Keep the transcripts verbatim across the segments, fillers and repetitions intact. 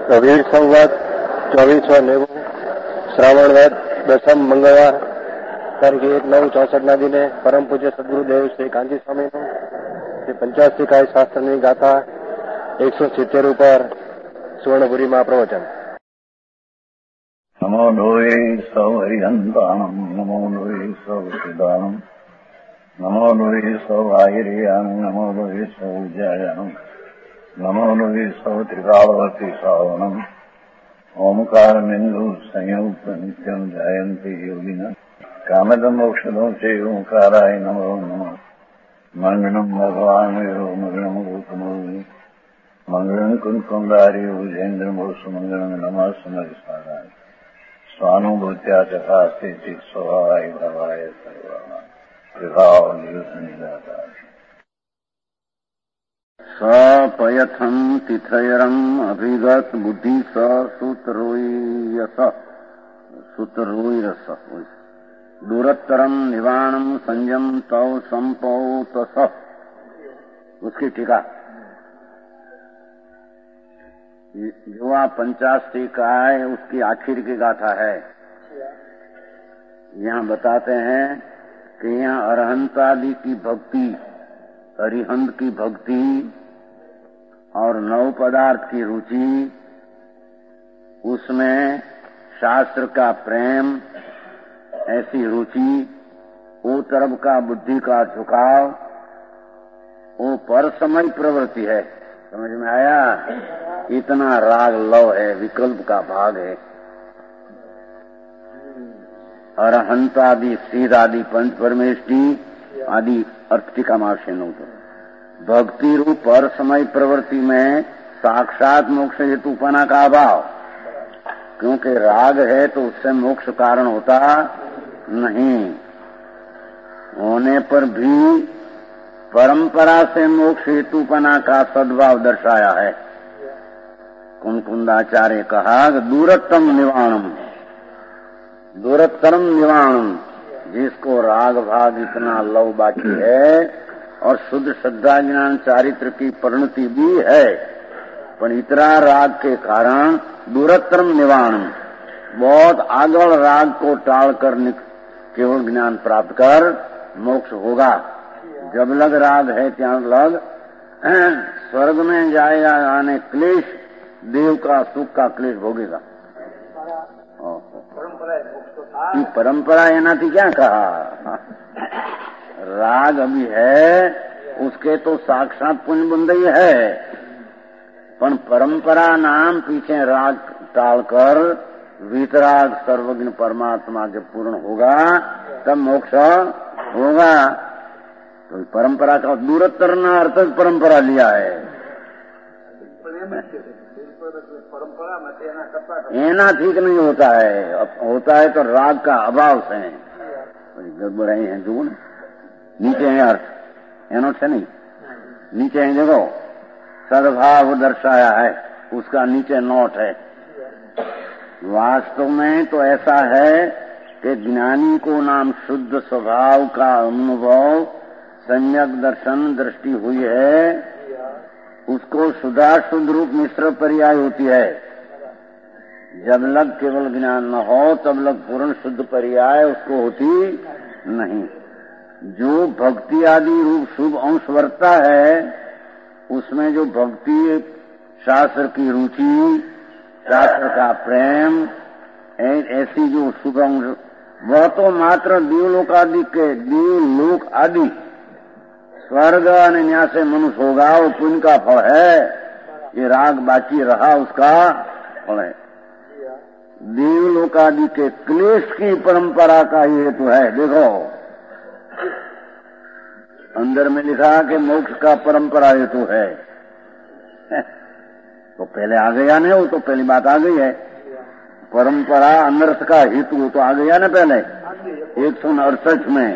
વીર સંવત ચોવીસો નેવું શ્રાવણ વદ દસમ મંગળવાર તારીખ એક નવ ચોસઠના દિને પરમ પૂજ્ય સદગુરુદેવ શ્રી કાંજી સ્વામીનું શ્રી પંચાસી કાય શાસ્ત્રની ગાથા એકસો સિત્તેર ઉપર સુવર્ણપુરીમાં પ્રવચન. નમો લોહે સૌ હરિહંતાણમ, નમો લોહે સૌ સિદ્ધાણમ, નમો લોહે સૌ આહિર્યાણમ, નમો લોહે સૌ જયાણમ, નમો લોહે સૌ ત્રિકાળવતી શ્રાવણમ. ઓમકાર બિંદુ સંયુક્ત નિત્યમ જયંતિ યોગિના કામદ મોક્ષદો છે ઓંકારાય નમો નમઃ. મંગળમ ભગવાન વિરો મંગળમ ગૌતમોની મંગળમ કુંકુંદારી ઉજેન્દ્રમો સુમંગળમ નમઃ સમરિસારાય સ્વાનુભૂત્યા ચકાસ્તે સ્વભાવાય ભવાય સર્વમાં વિભાવ નિયુત નિરાકાર. સપયથમ તિથયરમ અભિગત બુદ્ધિ સ સૂતરોયસ સૂતરોયસ दूरतरम निवाणम संयम तव संपौत स. उसकी टीका. जो आप पंचाश टीका है उसकी आखिर की गाथा है. यहाँ बताते हैं कि यहाँ अरहंतादि की भक्ति, अरिहंत की भक्ति और नव पदार्थ की रुचि, उसमें शास्त्र का प्रेम, ऐसी रुचि, वो तरफ का बुद्धि का झुकाव, वो पर समय प्रवृत्ति है. समझ में आया? इतना राग लव है, विकल्प का भाग है. अरहंतादि सीध आदि पंच परमेष्टि आदि अर्थिका मार्षण भक्ति रूप पर समय प्रवृत्ति में साक्षात मोक्ष हेतुपना का अभाव. क्योंकि राग है तो उससे मोक्ष कारण होता नहीं. होने पर भी परंपरा से मोक्ष हेतुपना का सद्भाव दर्शाया है. कुंकुंदाचार्य कहा दूरतम निवाणम, दूरतरम निवाणम, जिसको राग भाग इतना लव बाकी है और शुद्ध श्रद्धा ज्ञान चारित्र की परिणति भी है, पर इतना राग के कारण दूरतरम निवाणम, बहुत आगल राग को टालकर केवल ज्ञान प्राप्त कर मोक्ष होगा. जब लग राग है ત્યાં लग स्वर्ग में जाएगा, आने क्लेश देव का सुख का क्लेश भोगेगा. परंपरा एनाથી क्या कहा? राग अभी है, उसके तो साक्षात पुण्य बंद ही है, पर परंपरा नाम पीछे राग टालकर वीतराग सर्वज्ञ परमात्मा जब पूर्ण होगा तब मोक्ष होगा. तो परंपरा का दूरतर न अर्थ परंपरा लिया है. एना ठीक नहीं होता है. होता है तो राग का अभाव से गड़बड़ है. जो नीचे है अर्थ, एनो से नहीं, नीचे है देखो सद्भाव दर्शाया है, उसका नीचे नोट है. वास्तव में तो ऐसा है कि ज्ञानी को नाम शुद्ध स्वभाव का अनुभव सम्यक दर्शन दृष्टि हुई है, उसको शुद्धा शुद्ध रूप मिश्र पर्याय होती है. जब लग केवल ज्ञान न हो तब लग पूर्ण शुद्ध पर्याय उसको होती नहीं. जो भक्ति आदि रूप शुभ अंश वर्ता है, उसमें जो भक्ति, शास्त्र की रुचि, शास्त्र का प्रेम, ऐसी जो शुभ अंश, वह तो मात्र देवलोक आदि के देवलोक आदि स्वर्ग और न्याय से मनुष्य होगा, वो पुण्य का फल है. ये राग बाकी रहा उसका फल है. देवलोक आदि के क्लेश की परंपरा का ये हेतु है. देखो अंदर में लिखा कि मोक्ष का परंपरा हेतु है. तो पहले आ गया ना, वो तो पहली बात आ गई है. परंपरा अनर्थ का हेतु तो आ गया ना पहले एक सौ अड़सठ में.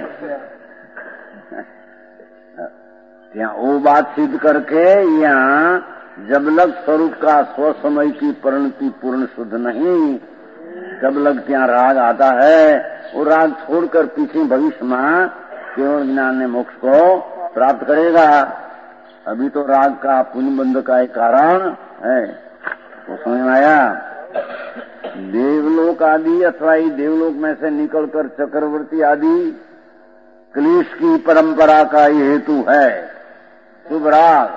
यहाँ वो बात सिद्ध करके यहाँ जब लग स्वरूप का स्वसमय की परिणति पूर्ण शुद्ध नहीं, जब लग ત્યાં राग आता है, वो राग छोड़कर पीछे भविष्य में केवल ज्ञान ने मोक्ष को प्राप्त करेगा. अभी तो राग का पुण्य बंध का एक कारण है. तो समझ में आया? देवलोक आदि अथवा ही देवलोक में से निकलकर चक्रवर्ती आदि क्लेश की परंपरा का ये हेतु है शुभ राग।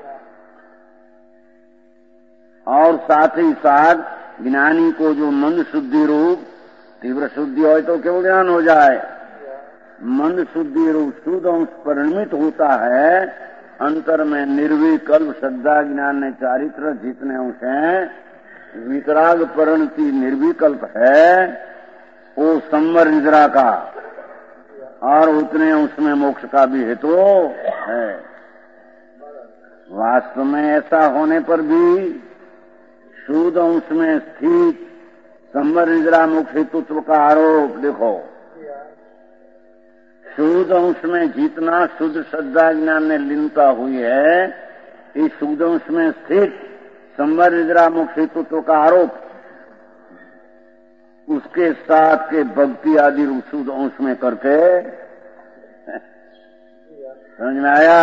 और साथ ही साथ ज्ञानी को जो मन शुद्धि रूप तीव्र शुद्धि हो तो क्यों ज्ञान हो जाए, मन शुद्धि रूप शुद्ध अंश परिणमित होता है अंतर में निर्विकल्प श्रद्धा ज्ञान ने चारित्र जितने अंश हैं वितराग परिणति निर्विकल्प है वो संवर निद्रा का और उतने उसमें मोक्ष का भी हेतु है। वास्तव में ऐसा होने पर भी शुद्ध अंश में स्थित संवर निद्रा मोक्ष हेतुत्व का आरोप देखो, शुद्ध अंश में जितना शुद्ध श्रद्धा ज्ञान ने लीनता हुई है इस शुद्ध अंश में स्थित संवर निद्रा मोक्ष हेतुत्व का आरोप उसके साथ के भक्ति आदि शुद्ध अंश में करके समझ में आया?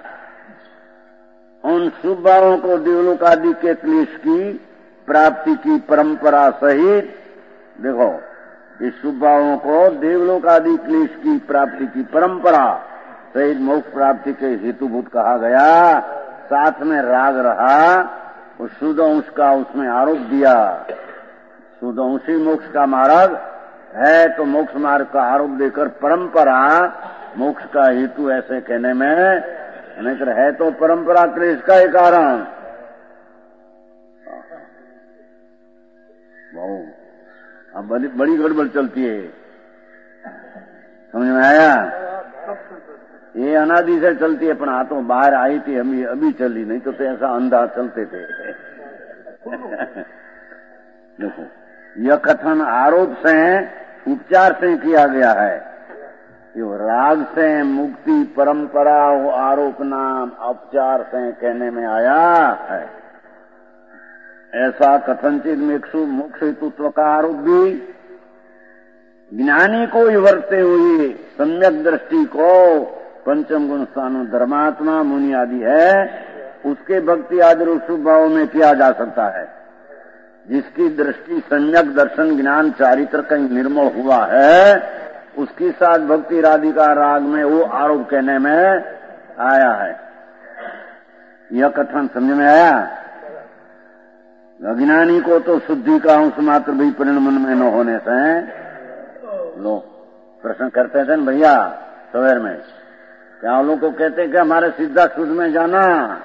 उन शुभ भावों को देवलोक आदि के क्लेश की प्राप्ति की परंपरा सहित देखो, इस शुभ भावों को देवलोक आदि क्लेश की प्राप्ति की परंपरा सहित मोक्ष प्राप्ति के हेतुभूत कहा गया। साथ में राग रहा उस शुद्ध अंश का उसमें आरोप दिया। शुद्ध अंश ही मोक्ष का मार्ग है तो मोक्ष मार्ग का आरोप देकर परंपरा मोक्ष का हेतु ऐसे कहने में नहीं है तो परंपरा क्लेश का ही कारण। अब बड़ी बड़ी गड़बड़ चलती है, समझ में आया? ये अनादि से चलती है, पर हाथों बाहर आई थी अभी अभी चली, नहीं तो, तो ऐसा अंधा चलते थे। देखो यह कथन आरोप से उपचार से किया गया है, यो राग से मुक्ति परंपरा वो आरोप नाम उपचार से कहने में आया है। ऐसा कथनचित मेक्षु मोक्ष हेतुत्व का आरोप भी ज्ञानी को विवर्तते हुए सम्यक दृष्टि को पंचम गुण स्थान धर्मात्मा मुनि आदि है उसके भक्ति आदि रूप शुभ भाव में किया जा सकता है। जिसकी दृष्टि सम्यक दर्शन ज्ञान चारित्र कहीं निर्मल हुआ है उसकी साथ भक्ति राधिका राग में वो आरोप कहने में आया है। यह कथन समझ में आया? अज्ञानी को तो शुद्धि का अंश मात्र भी परिणमन में न होने से लोग प्रश्न करते थे न भैया सवेर में, क्या लोग को कहते कि हमारे सीधा शुद्ध में जाना,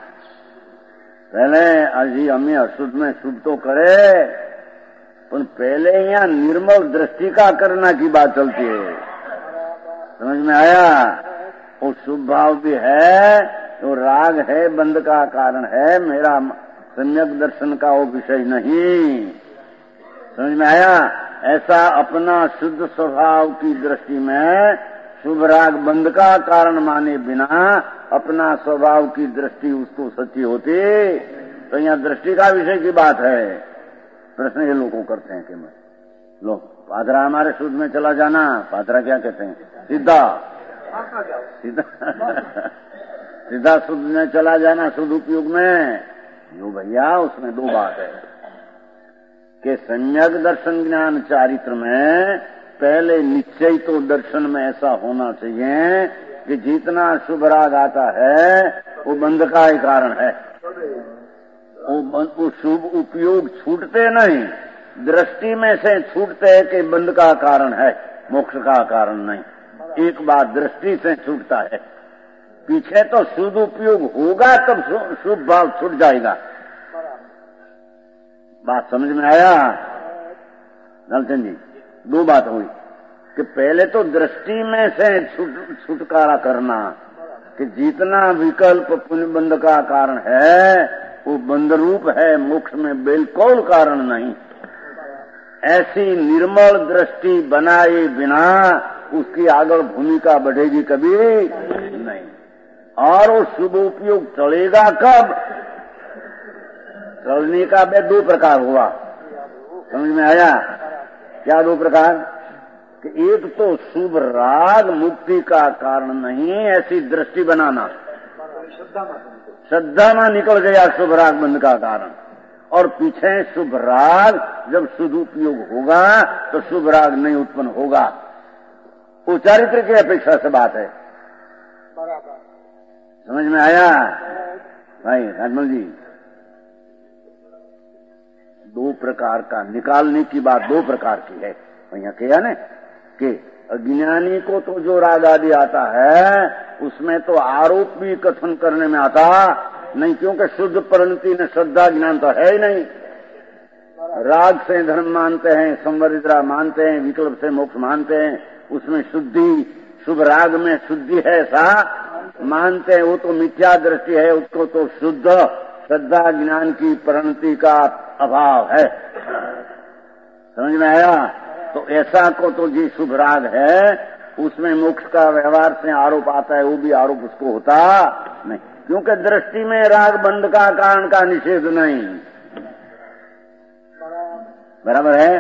पहले अजी हमें अशुद्ध में शुद्ध तो करे पर पहले यहाँ निर्मल दृष्टि का करना की बात चलती है। समझ में आया? वो शुभ भाव भी है तो राग है बंध का कारण है, मेरा सम्यक दर्शन का वो विषय नहीं। समझ में आया? ऐसा अपना शुद्ध स्वभाव की दृष्टि में शुभ राग बंध का कारण माने बिना अपना स्वभाव की दृष्टि उसको सच्ची होती तो यहाँ दृष्टि का विषय की बात है। प्रश्न ये लोगों करते हैं कि मैं लोग पादरा हमारे शुद्ध में चला जाना, पादरा क्या कहते हैं? सीधा सीधा सीधा शुद्ध में चला जाना शुद्ध उपयोग में। यो भैया उसमें दो बात है कि सम्यक दर्शन ज्ञान चारित्र में पहले निश्चय तो दर्शन में ऐसा होना चाहिए कि जितना शुभ राग आता है वो बंध का ही कारण है। वो, वो शुभ उपयोग छूटते नहीं, दृष्टि में से छूटते हैं कि बंध का कारण है, मोक्ष का कारण नहीं। एक बात दृष्टि से छूटता है, पीछे तो शुद्ध उपयोग होगा तब शुभ भाव छूट जाएगा। बात समझ में आया लालचंद जी? दो बात हुई कि पहले तो दृष्टि में से छुट, छुटकारा करना कि जितना विकल्प पुण्य बंध का कारण है वो बंध रूप है, मोक्ष में बिल्कुल कारण नहीं। ऐसी निर्मल दृष्टि बनाए बिना उसकी आगे भूमिका बढ़ेगी कभी नहीं। और वो शुभ उपयोग चलेगा कब? चलने का बे दो प्रकार हुआ, समझ में आया? क्या दो प्रकार? कि एक तो शुभ राग मुक्ति का कारण नहीं, ऐसी दृष्टि बनाना, श्रद्धा में निकल गया शुभ राग बंध का कारण, और पीछे शुभ राग, जब सदुपयोग होगा तो शुभ राग नहीं उत्पन्न होगा। वो चारित्र की अपेक्षा से बात है। बराबर समझ में आया भाई राजमल जी? दो प्रकार का निकालने की बात दो प्रकार की है। भैया किया ने कि अज्ञानी को तो जो राग आदि आता है उसमें तो आरोप भी कथन करने में आता नहीं, क्योंकि शुद्ध परिणति ने श्रद्धा ज्ञान तो है ही नहीं। राग से धर्म मानते हैं, संवरिद्रा मानते हैं, विकल्प से मोक्ष मानते हैं, उसमें शुद्धि, शुभ राग में शुद्धि है ऐसा मानते हैं। वो तो मिथ्या दृष्टि है, उसको तो शुद्ध श्रद्धा ज्ञान की परिणति का अभाव है। समझ में आया? तो ऐसा को तो जी शुभ राग है, उसमें मोक्ष का व्यवहार से आरोप आता है, वो भी आरोप उसको होता नहीं, क्योंकि दृष्टि में राग बंध का कारण का निषेध नहीं। बराबर है?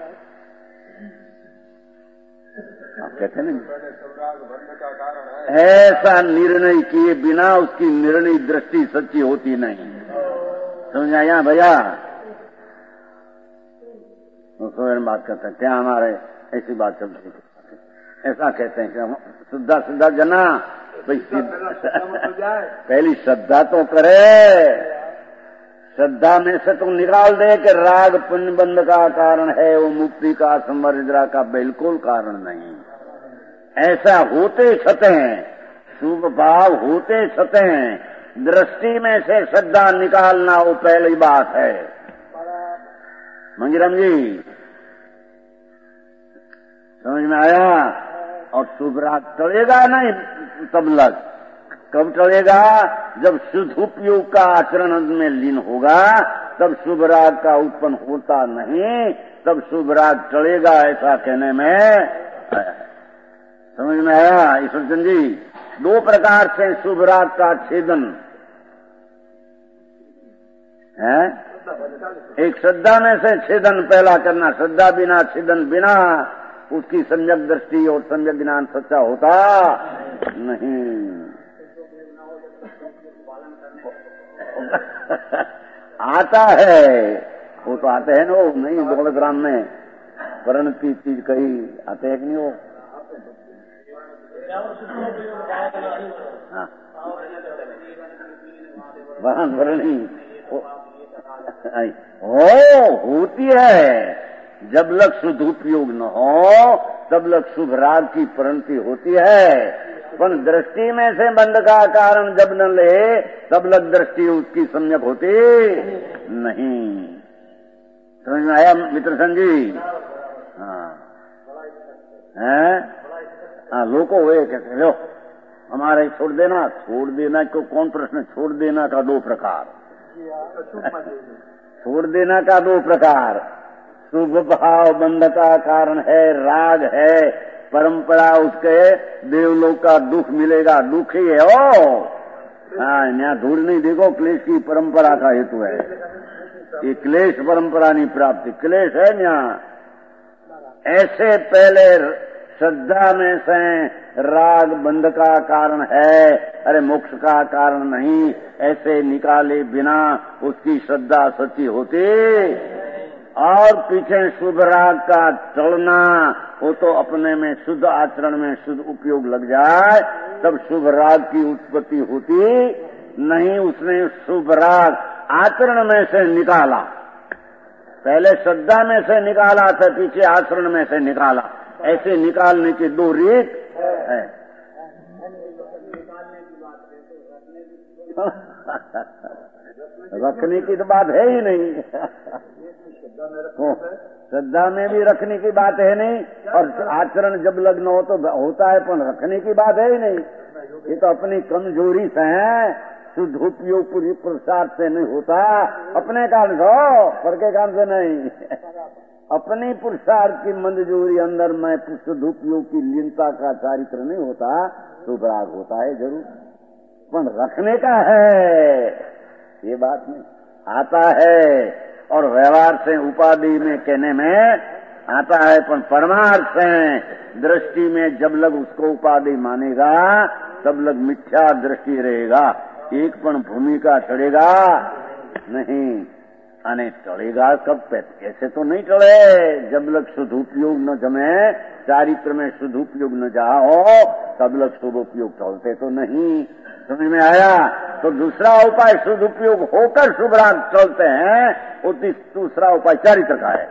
आप कहते नहीं ऐसा निर्णय किए बिना उसकी निर्णय दृष्टि सच्ची होती नहीं। समझ आया भैया? तो बात करते हैं क्या हमारे ऐसी बात चलती है, ऐसा कहते हैं कि शुद्धा शुद्धा जना पहली श्रद्धा तो करे, श्रद्धा में से तो निकाल दे कि राग पुण्यबंध का कारण है, वो मुक्ति का संवरिद्रा का बिल्कुल कारण नहीं। ऐसा होते छते हैं, शुभ भाव होते छते हैं, दृष्टि में से श्रद्धा निकालना वो पहली बात है। मंजीराम जी समझ में आया? और शुभ राग टलेगा नहीं तब लग, कब टलेगा? जब शुद्ध उपयोग का आचरण में लीन होगा तब शुभ राग का उत्पन्न होता नहीं, तब शुभ राग टलेगा, ऐसा कहने में समझ में आया ईश्वरचंद जी? दो प्रकार से शुभ राग का छेदन है। एक श्रद्धा में से छेदन पहला करना, श्रद्धा बिना छेदन बिना उसकी सम्यक दृष्टि और सम्यक ज्ञान सच्चा होता नहीं। आता है वो तो आते हैं ना, वो नहीं दौलतराम में परिणति चीज कही आते हैं कि नहीं वो? हाँ वहां वर्णी हो होती है। जब लग शुद्ध उपयोग न हो तब लग शुभ राग की परिणति होती है, पर दृष्टि में से बंध का कारण जब न ले तब लग दृष्टि उसकी सम्यक होती नहीं। समझ में आया मित्रसन जी? हाँ है हाँ। लोगों वे कहते लो हमारे छोड़ देना, छोड़ देना को कौन प्रश्न? छोड़ देना का दो प्रकार छोड़ देना का दो प्रकार। शुभ भाव बंध का कारण है, राग है, परंपरा उसके देवलोक का दुख मिलेगा, दुख ही है ओ। हाँ यहाँ दूर नहीं देखो, क्लेश की परंपरा का हेतु है ये, क्लेश परंपरा नहीं प्राप्ति, क्लेश है यहाँ। ऐसे पहले श्रद्धा में से राग बंध का कारण है, अरे मोक्ष का कारण नहीं, ऐसे निकाले बिना उसकी श्रद्धा सच्ची होती। और पीछे शुभ राग का चलना, वो तो अपने में शुद्ध आचरण में शुद्ध उपयोग लग जाए तब शुभ राग की उत्पत्ति होती नहीं। उसने शुभ राग आचरण में से निकाला, पहले श्रद्धा में से निकाला था, पीछे आचरण में से निकाला। ऐसे निकालने की दो रीत है। रखने की तो बात है ही नहीं, श्रद्धा में भी रखने की बात है नहीं, और आचरण जब लग्न हो तो होता है, पर रखने की बात है ही नहीं। ये तो अपनी कमजोरी से है, शुद्ध उपयोग पूरी प्रसाद से नहीं होता, अपने कारण से हो, पर के कारण से नहीं। अपनी पुरुषार्थ की मंजूरी अंदर में शुद्ध उपयोग की लीनता का चारित्र नहीं होता, शुभ राग होता है जरूर, पर रखने का है ये बात नहीं। आता है और व्यवहार से उपाधि में कहने में आता है, पर परमार्थ से दृष्टि में जब लग उसको उपाधि मानेगा तब लग मिथ्या दृष्टि रहेगा, एक पण भूमिका चढ़ेगा नहीं। अने टलेगा कब पे? ऐसे तो नहीं टले जब लग शुद्ध उपयोग न जमे, चारित्र में शुद्ध उपयोग न जाओ तब लग शुभ उपयोग टलते तो नहीं। समझ में आया? तो दूसरा उपाय शुद्ध उपयोग होकर शुभ राग चलते हैं, वो दूसरा उपाय चारित्र का है।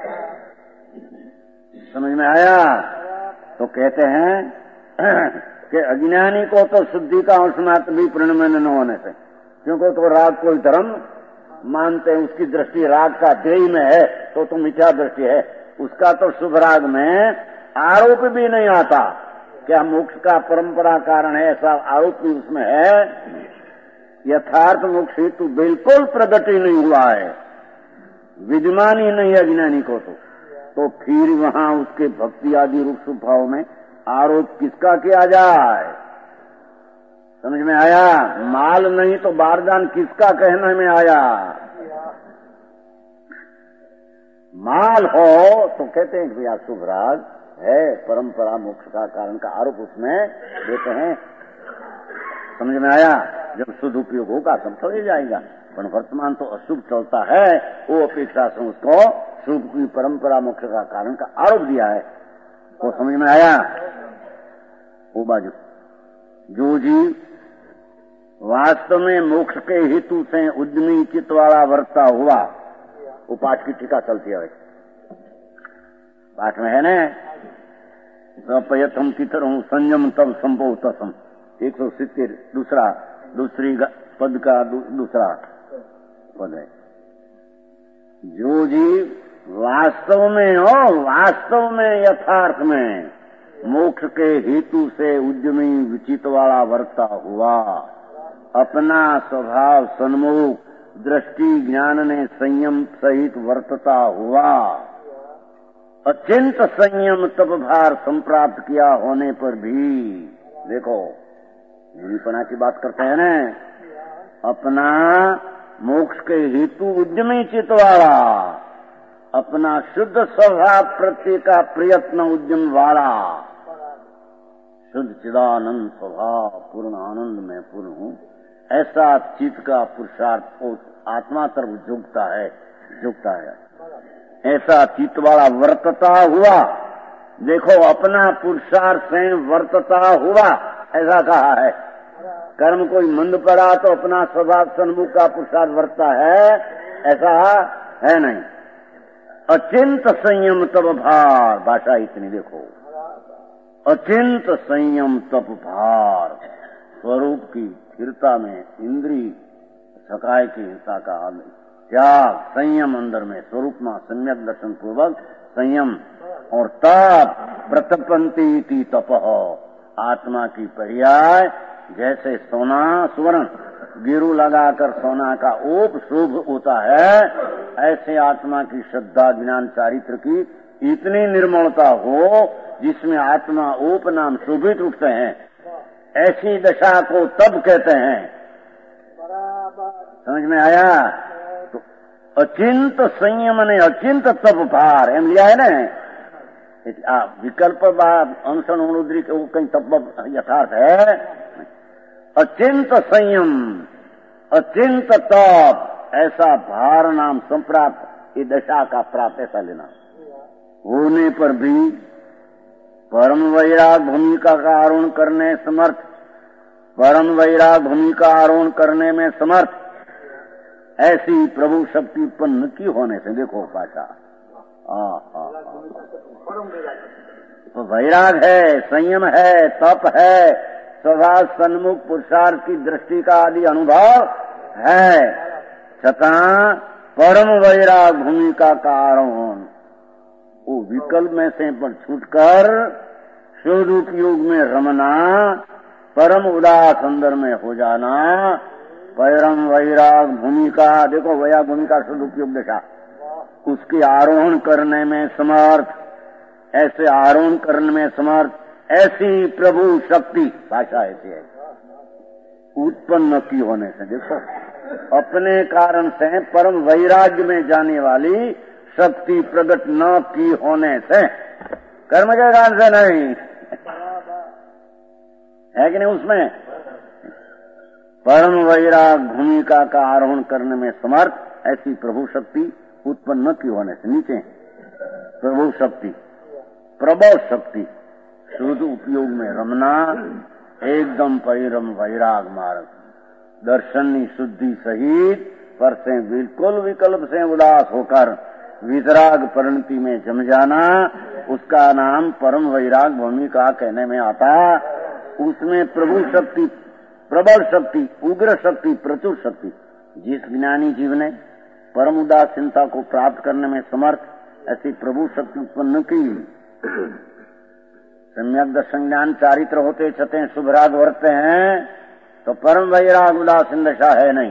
समझ में आया? तो कहते हैं कि अज्ञानी को तो शुद्धि का अंश मात्र भी प्रणमन न होने से, क्योंकि तो राग कोई धर्म मानते हैं, उसकी दृष्टि राग का ध्येय में है तो तो मिथ्या दृष्टि है। उसका तो शुभ राग में आरोप भी नहीं आता, क्या मोक्ष का परंपरा कारण है ऐसा आरोप भी उसमें है। यथार्थ मोक्ष हेतु बिल्कुल प्रकट ही नहीं हुआ है, विद्यमान ही नहीं है अज्ञानी को तो तो फिर वहां उसके भक्ति आदि रूप स्वभाव में आरोप किसका किया जाए? समझ में आया? माल नहीं तो बारदान किसका कहने में आया? माल हो तो कहते हैं कि शुभ राग है, परंपरा मोक्ष का कारण का आरोप उसमें देते हैं। समझ में आया? जब शुद्ध उपयोग होगा तब चले जाएगा, पर वर्तमान तो अशुभ चलता है, वो अपेक्षा से उसको शुभ की परंपरा मोक्ष का कारण का आरोप दिया है। तो समझ में आया? वो बाजू जो जीव वास्तव में मोक्ष के हेतु से उद्यमी चित्त वाला वर्ता हुआ, वो पाठ की टीका चलती है, पाठ में है न, सपयथम तितरहूं संयम तब संभव तसम, एक सौ सित्तर दूसरा दूसरी पद का दू, दूसरा पद है। जो जीव वास्तव में हो, वास्तव में यथार्थ में मोक्ष के हेतु से उद्यमी विचित वाला वर्ता हुआ, अपना स्वभाव सन्मुख दृष्टि ज्ञान ने संयम सहित वर्तता हुआ, अत्यंत संयम तप भार संप्राप्त किया होने पर भी, देखो निरूपणा की बात करते हैं न, अपना मोक्ष के हेतु उद्यमी चित्त वाला, अपना शुद्ध स्वभाव प्रत्यय का प्रयत्न उद्यम वाला, शुद्ध चिदानंद स्वभाव पूर्ण आनंद में पूर्ण हूँ, ऐसा चित्त का पुरुषार्थ आत्मा तरफ झुकता है झुकता है ऐसा चित्त वाला वर्तता हुआ। देखो अपना पुरुषार्थ से वर्तता हुआ ऐसा कहा है। कर्म कोई मंद पड़ा तो अपना स्वभाव सन्मुख का पुरुषार्थ वर्तता है, ऐसा है नहीं। अचिंत संयम तप भार, भाषा इतनी देखो, अचिंत संयम तप भार, स्वरूप की स्थिरता में इंद्री सकाय की हिंसा का त्याग, संयम अंदर में स्वरूप में सम्यक दर्शन पूर्वक संयम और तप, प्रतपंती तप, आत्मा की पर्याय जैसे सोना सुवर्ण गिरु लगाकर सोना का ओप शुभ होता है, ऐसे आत्मा की श्रद्धा ज्ञान चारित्र की इतनी निर्मलता हो जिसमें आत्मा ओप नाम शोभित उठते हैं, ऐसी दशा को तब कहते हैं। समझ में आया? तो अचिंत संयम ने अचिंत तप भार एम लिया है न, विकल्प अंशन अनुद्री के वो कहीं तप यथार्थ है। अचिंत संयम अचिंत तप, ऐसा भार नाम संप्राप्त, ये दशा का प्राप्त ऐसा लेना होने पर भी परम वैराग भूमिका का आरोहण करने समर्थ, परम वैराग भूमिका आरोहण करने में समर्थ, ऐसी प्रभु शक्ति उत्पन्न की होने से, देखो भाषा, तो वैराग है, संयम है, तप है, स्वभाव सन्मुख पुरुषार्थ की दृष्टि का आदि अनुभव है, छता परम वैराग भूमिका का आरोहण, वो विकल्प में से पर छूटकर शुद्ध उपयोग में रमना, परम उदास अंदर में हो जाना, परम वैराग भूमिका, देखो वैराग भूमिका शुद्ध उपयोग देखा, उसके आरोहण करने में समर्थ, ऐसे आरोहण करने में समर्थ, ऐसी प्रभु शक्ति, भाषा ऐसी है, उत्पन्न की होने से, देखो अपने कारण से परम वैराग्य में जाने वाली शक्ति प्रकट न की होने से, कर्म के कारण से नहीं है कि नहीं, उसमें परम वैराग भूमिका का आरोहण करने में समर्थ, ऐसी प्रभु शक्ति उत्पन्न न की होने से। नीचे प्रभु शक्ति, प्रबल शक्ति, शुद्ध उपयोग में रमना, एकदम परिरम वैराग मार्ग, दर्शनी शुद्धि सहित पर से बिल्कुल विकल्प से उदास होकर वितराग परिणति में जम जाना, उसका नाम परम वैराग भूमिका कहने में आता। उसमें प्रभु शक्ति, प्रबल शक्ति, उग्र शक्ति, प्रचुर शक्ति, जिस ज्ञानी जीव ने परम उदासीनता को प्राप्त करने में समर्थ ऐसी प्रभु शक्ति उत्पन्न की, सम्यक दर्शन ज्ञान चारित्र होते छते शुभराग वर्तते हैं, तो परम वैराग उदासीन दशा है नहीं।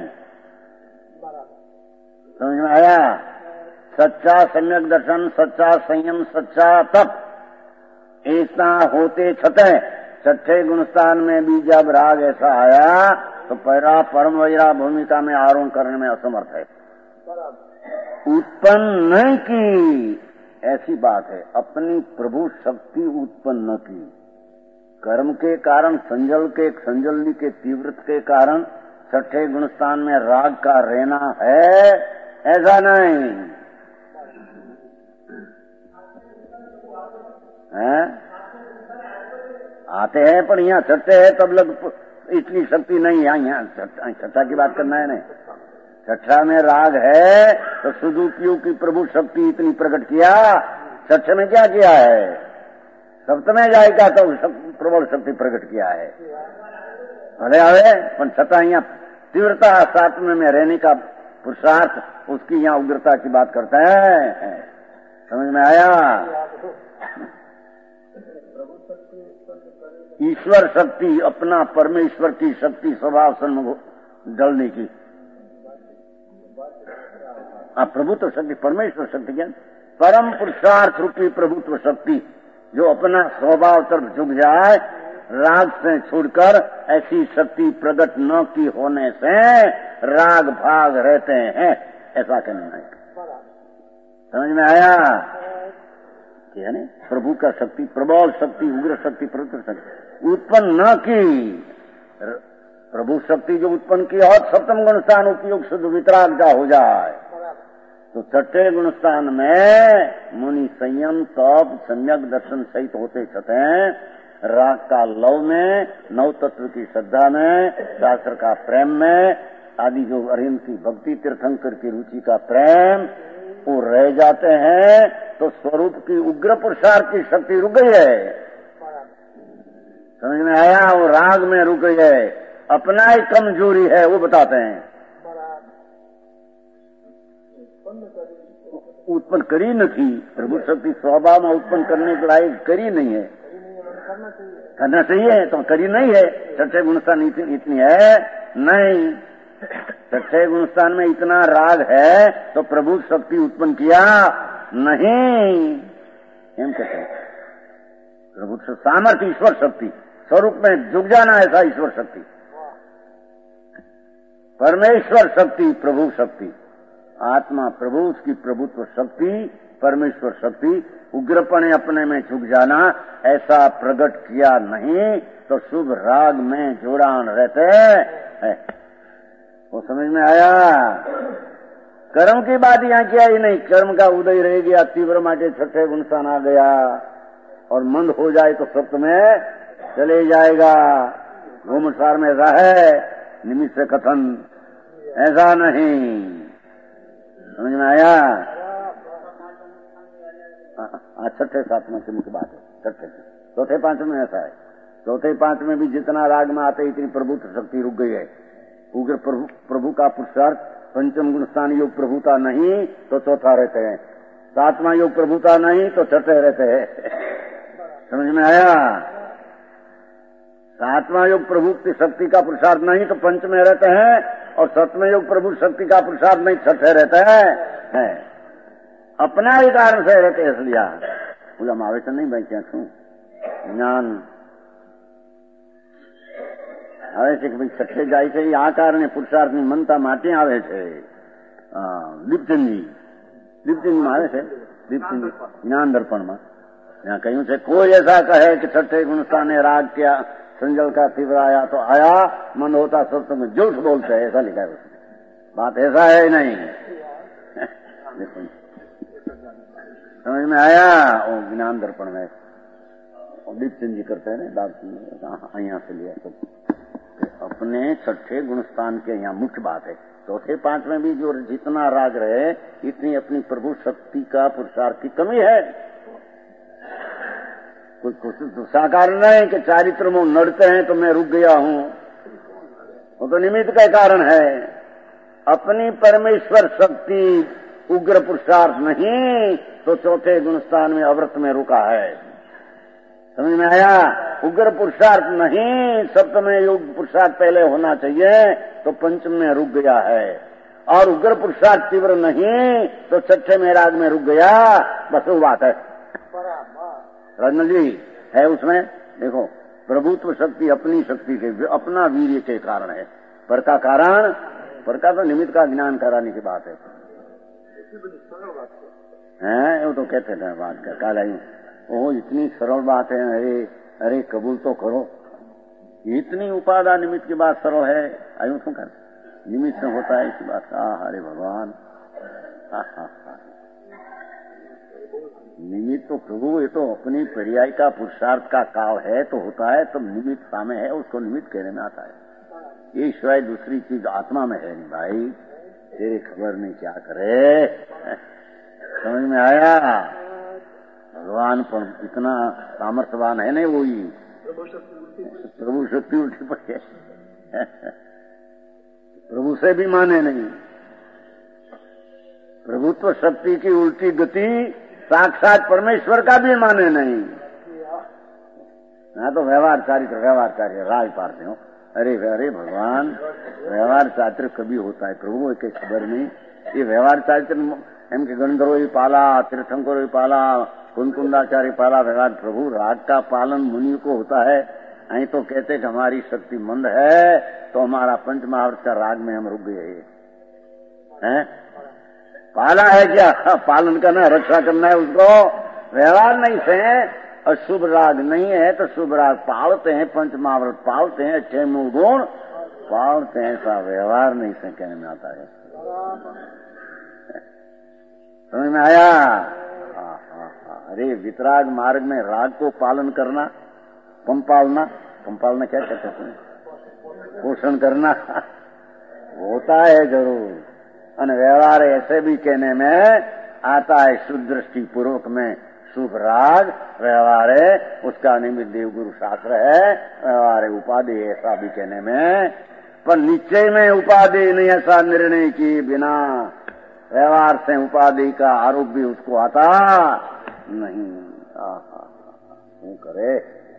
समझ में आया? सच्चा सम्यक दर्शन, सच्चा संयम, सच्चा तप, ऐसा होते छते छठे गुणस्थान में भी जब राग ऐसा आया तो पैरा परम वैराग भूमिका में आरोहण करने में असमर्थ है। उत्पन्न नहीं की ऐसी बात है, अपनी प्रभु शक्ति उत्पन्न न की। कर्म के कारण, संजल के संजलनी के तीव्रता के कारण छठे गुणस्थान में राग का रहना है, ऐसा नहीं है। आते हैं पर यहाँ छठे है तब लग इतनी शक्ति नहीं है। यहाँ छठा की बात करना है नहीं, छठा में राग है तो सुदुपयोग की प्रभु शक्ति इतनी प्रकट किया। छठे में क्या किया है? सप्तमे जाएगा तो प्रबल शक्ति प्रकट किया है। अरे आवे पर छठा यहाँ तीव्रता सातवें में रहने का पुरुषार्थ, उसकी यहाँ उग्रता की बात करता है। समझ में आया? ईश्वर शक्ति, अपना परमेश्वर की शक्ति स्वभाव सन्मुख जलने की। हाँ, प्रभुत्व शक्ति, परमेश्वर शक्ति क्या? परम पुरुषार्थ रूपी प्रभुत्व शक्ति जो अपना स्वभाव तरफ झुक जाए, राग से छोड़कर, ऐसी शक्ति प्रकट न की होने से राग भाग रहते हैं, ऐसा कहना है। समझ में आया? क्या है? प्रभु का शक्ति, प्रबल शक्ति, उग्र शक्ति, प्रचुर शक्ति उत्पन्न न की। प्रभु शक्ति जो उत्पन्न की और सप्तम गुणस्थान उपयोग शुद्ध वितराग का हो जाए तो छठे गुणस्थान में मुनि संयम, तप, सम्यक दर्शन सहित होते छते राग का लव में, नव तत्व की श्रद्धा में, शास्त्र का प्रेम में, आदि जो अरिहंत की भक्ति, तीर्थंकर की रुचि का प्रेम, वो रह जाते हैं तो स्वरूप की उग्र पुरुषार्थ की शक्ति रुक गई है। समझ में आया? वो राग में रुक गई है, अपना ही कमजोरी है वो बताते हैं। उत्पन्न करी नहीं, प्रभु शक्ति स्वभाव में उत्पन्न करने के लायक करी नहीं है। करना चाहिए तो करी नहीं है। छठे गुणस्थान इतनी, इतनी है नहीं। छठे गुणस्थान में इतना राग है तो प्रभु शक्ति उत्पन्न किया नहीं। एम कहते हैं प्रभु सामर्थ्य ईश्वर शक्ति, स्वरूप में झुक जाना ऐसा ईश्वर शक्ति, परमेश्वर शक्ति, प्रभु शक्ति, आत्मा प्रभु, उसकी प्रभुत्व शक्ति, परमेश्वर शक्ति, उग्रपणे अपने में झुक जाना ऐसा प्रकट किया नहीं तो शुभ राग में जोड़ान रहते हैं। वो समझ में आया? कर्म की बात यहाँ किया ही नहीं। कर्म का उदय रह गया, तीव्र माटे छठे गुणस्थान आ गया और मंद हो जाए तो सप्त में चले जाएगा। घूमसार में रहे निमित्त कथन, ऐसा नहीं। समझ में आया? छठे सातवें की मुख्य बात है। छठे चौथे पांचवें में ऐसा है। चौथे पांच में भी जितना राग में आते इतनी प्रभुत्व शक्ति रुक गई है। उग्र प्रभु, प्रभु का पुरुषार्थ, पंचम गुणस्थान योग प्रभुता नहीं तो चौथा रहते हैं, सातवां योग प्रभुता नहीं तो छठे रहते हैं। समझ में आया? सातवां योग प्रभु की शक्ति का पुरुषार्थ नहीं तो पंच में रहते हैं और सतवें योग प्रभु शक्ति का पुरुषार्थ नहीं छठे रहते हैं। है। अपना ही कारण से रहते इसलिए पूजा मावेश नहीं भाई क्या छू ज्ञान આવે છે કે ભાઈ છઠ્ઠે જાય છે એ આ કારણે પુરુષાર્થની મનતા માટે આવે છે। દીપચંદજી દીપચંદજીમાં આવે છે, દીપચંદજી જ્ઞાન દર્પણમાં यहाँ કહ્યું છે कोई ऐसा कहे कि छठे गुणस्थान ने राग किया, संजल का तीव्र आया तो आया, मन होता सत्संग में झूठ बोलते हैं, ऐसा लिखा है उसमें। बात ऐसा है नहीं। देखो समझ में आया? वो ज्ञान दर्पण में दीपचंद जी करते हैं ना, यहाँ से लिया तो अपने छठे गुणस्थान के यहाँ मुख्य बात है। चौथे पांच में भी जो जितना राग रहे इतनी अपनी प्रभु शक्ति का पुरुषार्थ की कमी है। कोई कुछ दूसरा कारण नहीं कि चारित्र में नड़ते हैं तो मैं रुक गया हूँ, वो तो निमित्त का कारण है। अपनी परमेश्वर शक्ति उग्र पुरुषार्थ नहीं तो चौथे गुणस्थान में अव्रत में रुका है। समझ में आया? उग्र पुरुषार्थ नहीं, सप्तम में योग पुरुषार्थ पहले होना चाहिए तो पंचम में रुक गया है। और उग्र पुरुषार्थ तीव्र नहीं तो छठे में राग में रुक गया। बस वो बात है रजन जी, है उसमें। देखो प्रभुत्व शक्ति अपनी शक्ति के अपना वीर्य के कारण है। पर का कारण, पर का तो निमित्त का ज्ञान कराने की बात है। हैं वो तो कहते थे बात का काला ही, ओह इतनी सरल बात है, अरे अरे कबूल तो करो। इतनी उपादान निमित्त की बात सरल है, आयु क्यों कर निमित्त से होता है इसी बात का। अरे भगवान, निमित्त तो प्रभु ये तो अपनी पर्याय का पुरुषार्थ का काल है तो होता है, तो निमित्त सामने है उसको निमित्त कहने में आता है। ये शिवाय दूसरी चीज आत्मा में है नहीं भाई, तेरे खबर नहीं क्या करे। समझ में आया? भगवान पर इतना सामर्थ्यवान है नहीं, वो ही प्रभु शक्ति उल्टी पड़ी है। प्रभु से भी माने नहीं। प्रभुत्व शक्ति की उल्टी गति साक्षात परमेश्वर का भी माने नहीं। ना तो व्यवहार चारित्र, व्यवहार चारित्र राज पारते हो। अरे अरे भगवान, व्यवहार चारित्र कभी होता है प्रभु के खबर नहीं। ये व्यवहार चारित्र एम के गणधरो ही पाला, तीर्थंकरो ही पाला, कुंकुंडाचार्य पाला व्यवहार। प्रभु राग का पालन मुनि को होता है। नहीं तो कहते कि हमारी शक्ति मंद है तो हमारा पंच महावर्त का राग में हम रुक गए हैं। पाला है क्या? पालन करना, रक्षा करना है उसको। व्यवहार नहीं से अशुभ राग नहीं है तो शुभ राग पालते हैं, पंच महावर्त पालते हैं, अच्छे मूल गुण पालते हैं। ऐसा व्यवहार नहीं से कहने में आता है। समझ में आया? हाँ हाँ हाँ। अरे वितराग मार्ग में राग को पालन करना, पंपालना, पंपालना क्या कहते हैं, पोषण करना होता है जरूर। और व्यवहार ऐसे भी कहने में आता है शुद्ध दृष्टि पूर्वक में शुभ राग व्यवहार है, उसका निमित्त देवगुरु शास्त्र है। व्यवहार उपाधि ऐसा भी कहने में, पर निश्चय में उपाधि नहीं ऐसा निर्णय की बिना व्यवहार से उपाधि का आरोप भी उसको आता नहीं। वो करे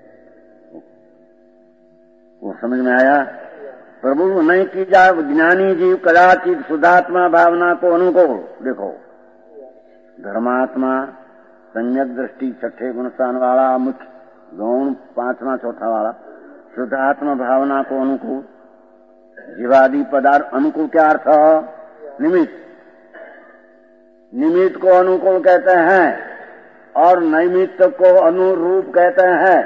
वो समझ में आया? प्रभु नहीं की जा ज्ञानी जीव कदाचित शुद्धात्मा भावना को अनुकूल। देखो धर्मात्मा सम्यक दृष्टि छठे गुणस्थान वाला मुख्य गौण पांचवा चौथा वाला शुद्धात्मा भावना को अनुकूल। जीवादि पदार्थ अनुकूल क्या अर्थ? निमित्त। निमित्त को अनुकूल कहते हैं और नैमित्त को अनुरूप कहते हैं।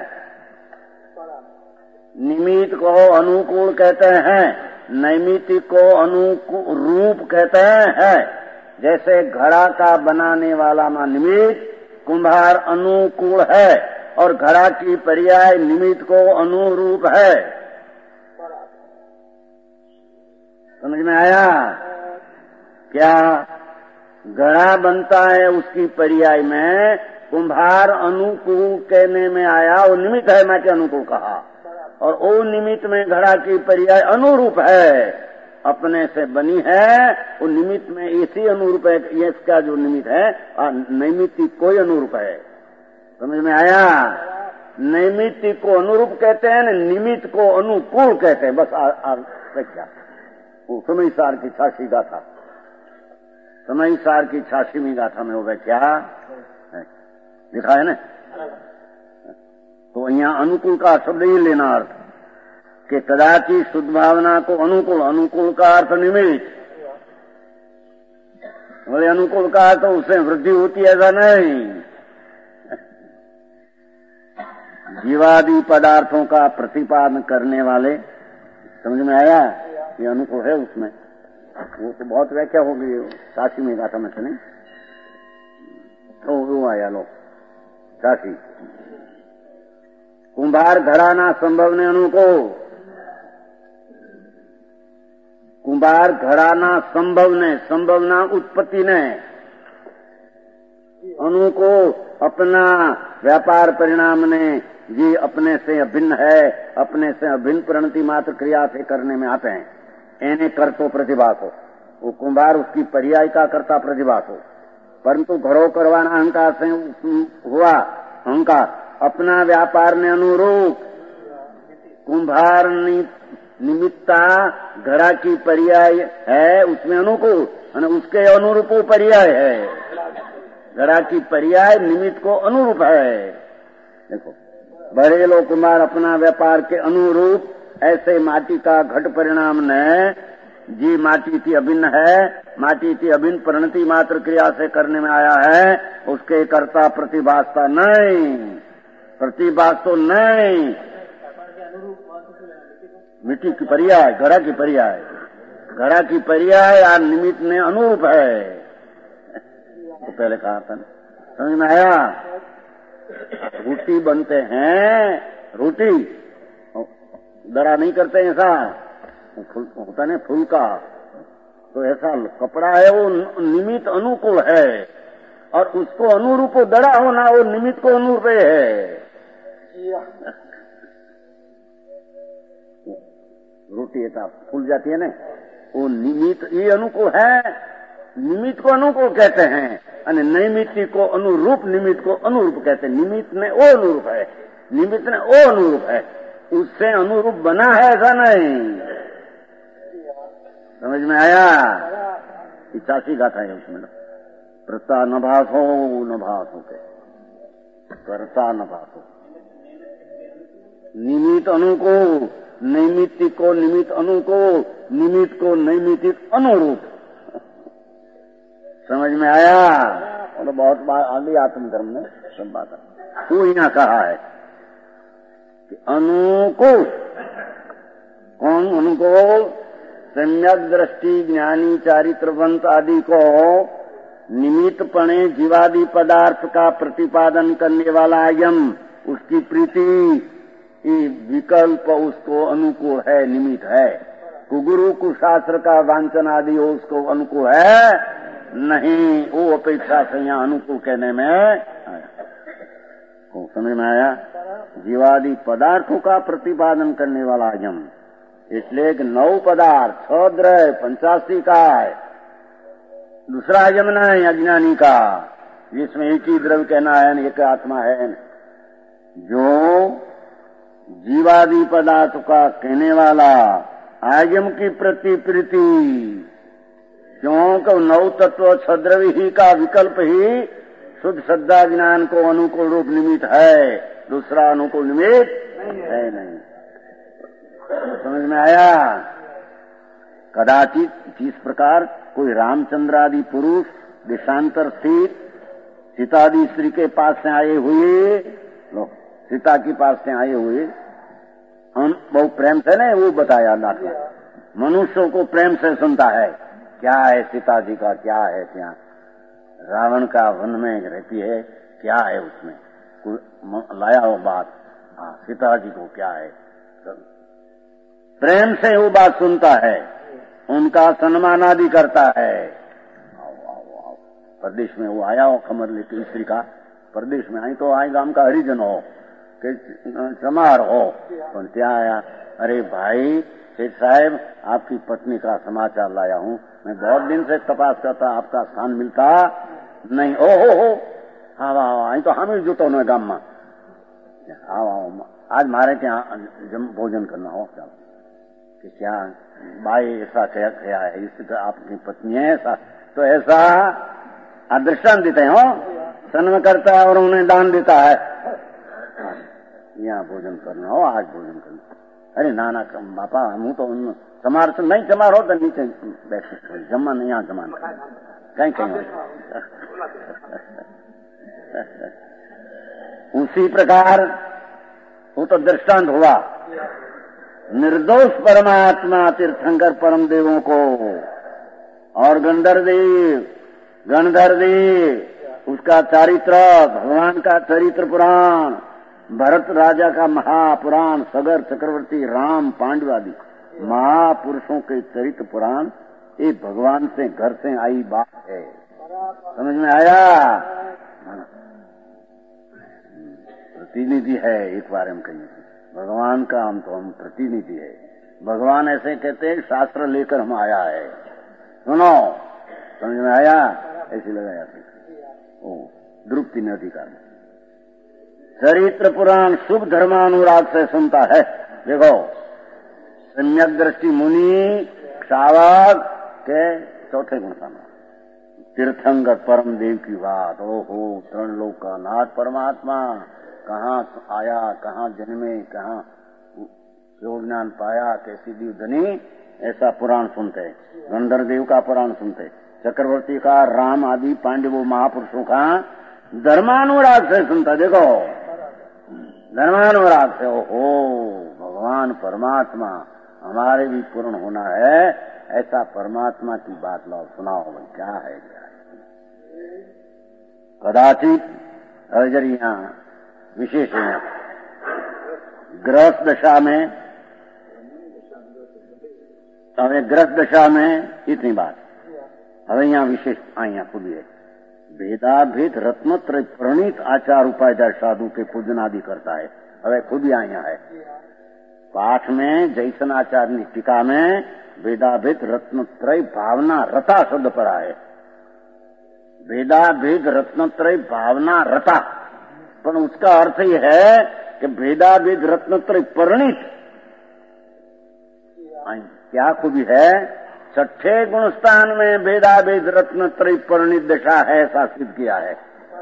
निमित्त को अनुकूल कहते हैं, नैमित्तिक को अनुकूल रूप कहते हैं। जैसे घड़ा का बनाने वाला मां निमित्त, कुंभार अनुकूल है और घड़ा की पर्याय निमित्त को अनुरूप है। समझ में आया? क्या घड़ा बनता है उसकी पर्याय में कुंभार अनुकूल कहने में आया, वो निमित्त है, मैं के अनुकूल कहा। और वो निमित्त में घड़ा की पर्याय अनुरूप है, अपने से बनी है। वो निमित्त में इसी अनुरूप है, इसका जो निमित्त है नैमित्तिक कोई अनुरूप है। समझ में आया? नैमित्तिक को अनुरूप कहते हैं, निमित्त को अनुकूल कहते हैं। बस क्या वो समय सार की छाछी गाथा, समय सार की छाछीवीं गाथा में हो गया क्या लिखा है ना? तो यहाँ अनुकूल का शब्द ही लेना अर्थ कि कदाचित शुद्ध भावना को अनुकूल, अनुकूल का अर्थ निमित्त। बोले अनुकूल का अर्थ उससे वृद्धि होती है ऐसा नहीं। जीवादि पदार्थों का प्रतिपादन करने वाले, समझ में आया? ये अनुकूल है उसमें। वो तो बहुत व्याख्या हो गई, काशी में गाथा में सुने तो वो आया लो काशी। कुंभार घराना संभव ने अनु को, कुंभार घराना संभव ने, संभवना उत्पत्ति ने, अनु को अपना व्यापार परिणाम ने, ये अपने से अभिन्न है, अपने से अभिन्न प्रणति मात्र क्रिया से करने में आते हैं, एने कर तो प्रतिभास हो। वो कुंभार उसकी पर्याय का करता प्रतिभास हो, परंतु घरों करवाना अहंकार से हुआ अहंकार, अपना व्यापार ने अनुरूप कुंभार निमित्ता घड़ा की पर्याय है, उसमें अनुकूल और उसके अनुरूप पर्याय है। घड़ा की पर्याय निमित्त को अनुरूप है। देखो बरेलो कुमार अपना व्यापार के अनुरूप ऐसे माटी का घट परिणाम ने, जी माटी थी अभिन्न है, माटी थी अभिन्न प्रणति मात्र क्रिया से करने में आया है, उसके कर्ता प्रतिभासता नहीं, प्रतिभास तो नहीं, मिट्टी की पर्याय, घड़ा की पर्याय, घड़ा की पर्याय या निमित्त ने अनुरूप है। तो पहले कहा था, समझ में आया? रोटी बनते हैं, रोटी दरा नहीं करते ऐसा, होता नहीं फूल का, तो ऐसा कपड़ा है वो निमित्त अनुकूल है, और उसको अनुरूप दड़ा होना वो निमित्त को अनुरूप है। रोटी ऐसा फूल जाती है ना, वो निमित्त ये अनुकूल है, निमित्त को अनुकूल कहते हैं, અને नैमित्ति को अनुरूप, निमित्त को अनुरूप कहते हैं। निमित्त में वो अनुरूप है, निमित्त में वो अनुरूप है, उससे अनुरूप बना है ऐसा नहीं। समझ में आया? इचासी गाथा है उसमें, प्रता नभासो नभासो के करता नभासो, निमित्त अनुकूल, नैमित्तिक को निमित्त अनुकूल, निमित्त को नैमित्तिक अनुरूप। समझ में आया? तो बहुत बार आगे आत्मधर्म में सब बात वो यहाँ कहा है कि अनुकूल, कौन अनुकूल? सम्यक दृष्टि ज्ञानी चारित्रवंत आदि को निमित्तपणे जीवादि पदार्थ का प्रतिपादन करने वाला यम, उसकी प्रीति विकल्प उसको अनुकूल है, निमित्त है। कुगुरु कुशास्त्र का वांचन आदि हो उसको अनुकूल है नहीं, वो अपेक्षा से यहाँ अनुकूल कहने में आया। को समझ में आया? जीवादि पदार्थों का प्रतिपादन करने वाला यम, इसलिए कि नौ पदार्थ, छह द्रव्य, पंचासी का है, दूसरा यम नहीं अज्ञानी का, जिसमें एक ही द्रव्य कहना है, एक आत्मा है। जो जीवादि पदार्थ का कहने वाला आयम की प्रति प्रीति, क्योंकि नौ तत्व छद्रवि ही का विकल्प ही शुद्ध श्रद्धा ज्ञान को अनुकूल रूप निमित्त है, दूसरा अनुकूल निमित्त है नहीं। समझ में आया? कदाचित इस प्रकार कोई रामचंद्र आदि पुरुष देशांतर स्थित सीतादि स्त्री के पास से आए हुए, लो सीता के पास से आए हुए, हम बहुत प्रेम से नहीं वो बताया दाखला, मनुष्यों को प्रेम से सुनता है, क्या है सीता जी का, क्या है क्या रावण का वन में रहती है, क्या है उसमें कोई लाया हो बात, हाँ सीता जी को क्या है, प्रेम से वो बात सुनता है, उनका सम्मान आदि करता है। आओ आओ आओ, प्रदेश में वो आया हो खबर लेके स्त्री का, प्रदेश में आई तो आई गांव का हरिजन हो कि समार हो, तो क्या आया, अरे भाई सेठ साहब आपकी पत्नी का समाचार लाया हूँ, मैं बहुत दिन से तपास करता, आपका स्थान मिलता नहीं। ओ हो हो हाँ वाह, आई तो हम ही जुटो न गाम में, आओ आओ आज मारे क्या भोजन करना हो, क्या कि क्या भाई ऐसा क्या क्या है, इससे आपकी पत्नी है ऐसा, तो ऐसा दृष्टांत देते हैं, हो जन्म करता है और उन्हें दान देता है, यहाँ भोजन करना हो, आज भोजन करना। अरे ना ना बापा हूँ तो समार से नहीं जमा हो तो नीचे बैठ जमा नहीं, यहाँ जमा कहीं कहीं उसी प्रकार वो तो दृष्टांत हुआ। निर्दोष परमात्मा तीर्थंकर परम देवों को और गंधर्वदेव गणधरदेव उसका चरित्र, भगवान का चरित्र पुराण, भरत राजा का महापुराण, सगर चक्रवर्ती, राम, पांडव आदि महापुरुषों के चरित्र पुराण, ये भगवान से घर से आई बात है। समझ में आया? प्रतिनिधि है, एक बार हम कहेंगे भगवान का हम तो हम प्रतिनिधि है। भगवान ऐसे कहते हैं शास्त्र लेकर हम आया है। सुनो, समझ में आया? ऐसे लगाया ओ द्रुपति ने अधिकार में चरित्र पुराण शुभ धर्मानुराग से सुनता है। देखो, सम्यक दृष्टि मुनि क्षावक के चौथे गुण सामने तीर्थंकर परम देव की बात। ओहो, तरण लोक का नाथ परमात्मा कहाँ आया, कहाँ जन्मे, कहाँ योग ज्ञान पाया, कैसी दीव धनी, ऐसा पुराण सुनते। गंधर्व देव का पुराण सुनते, चक्रवर्ती का, राम आदि पांडवों महापुरुषों का धर्मानुराग से सुनता। देखो, धर्मानुराग से, ओहो भगवान परमात्मा हमारे भी पूर्ण होना है, ऐसा परमात्मा की बात लो सुनाओ भाई, क्या है क्या है। कदाचित हजरिया विशेष है ग्रस्त दशा में, हमें ग्रस्त दशा में इतनी बात हमें यहाँ विशेष आइया खुद है। भेदाभेद रत्नत्रय प्रणीत आचार उपायदार साधु के पूजन आदि करता है। हमें खुद ही आइया है पाठ में जैसन आचार्य ने टीका में भेदाभेद रत्नत्रय भावना रता शब्द पड़ा है। भेदाभेद रत्नत्रय भावना रता, पर उसका अर्थ ही है कि भेदाभेद रत्नत्रय परिणित। क्या खूबी है? छठे गुणस्थान में भेदाभेद रत्नत्रय परिणित दशा है, ऐसा सिद्ध किया है।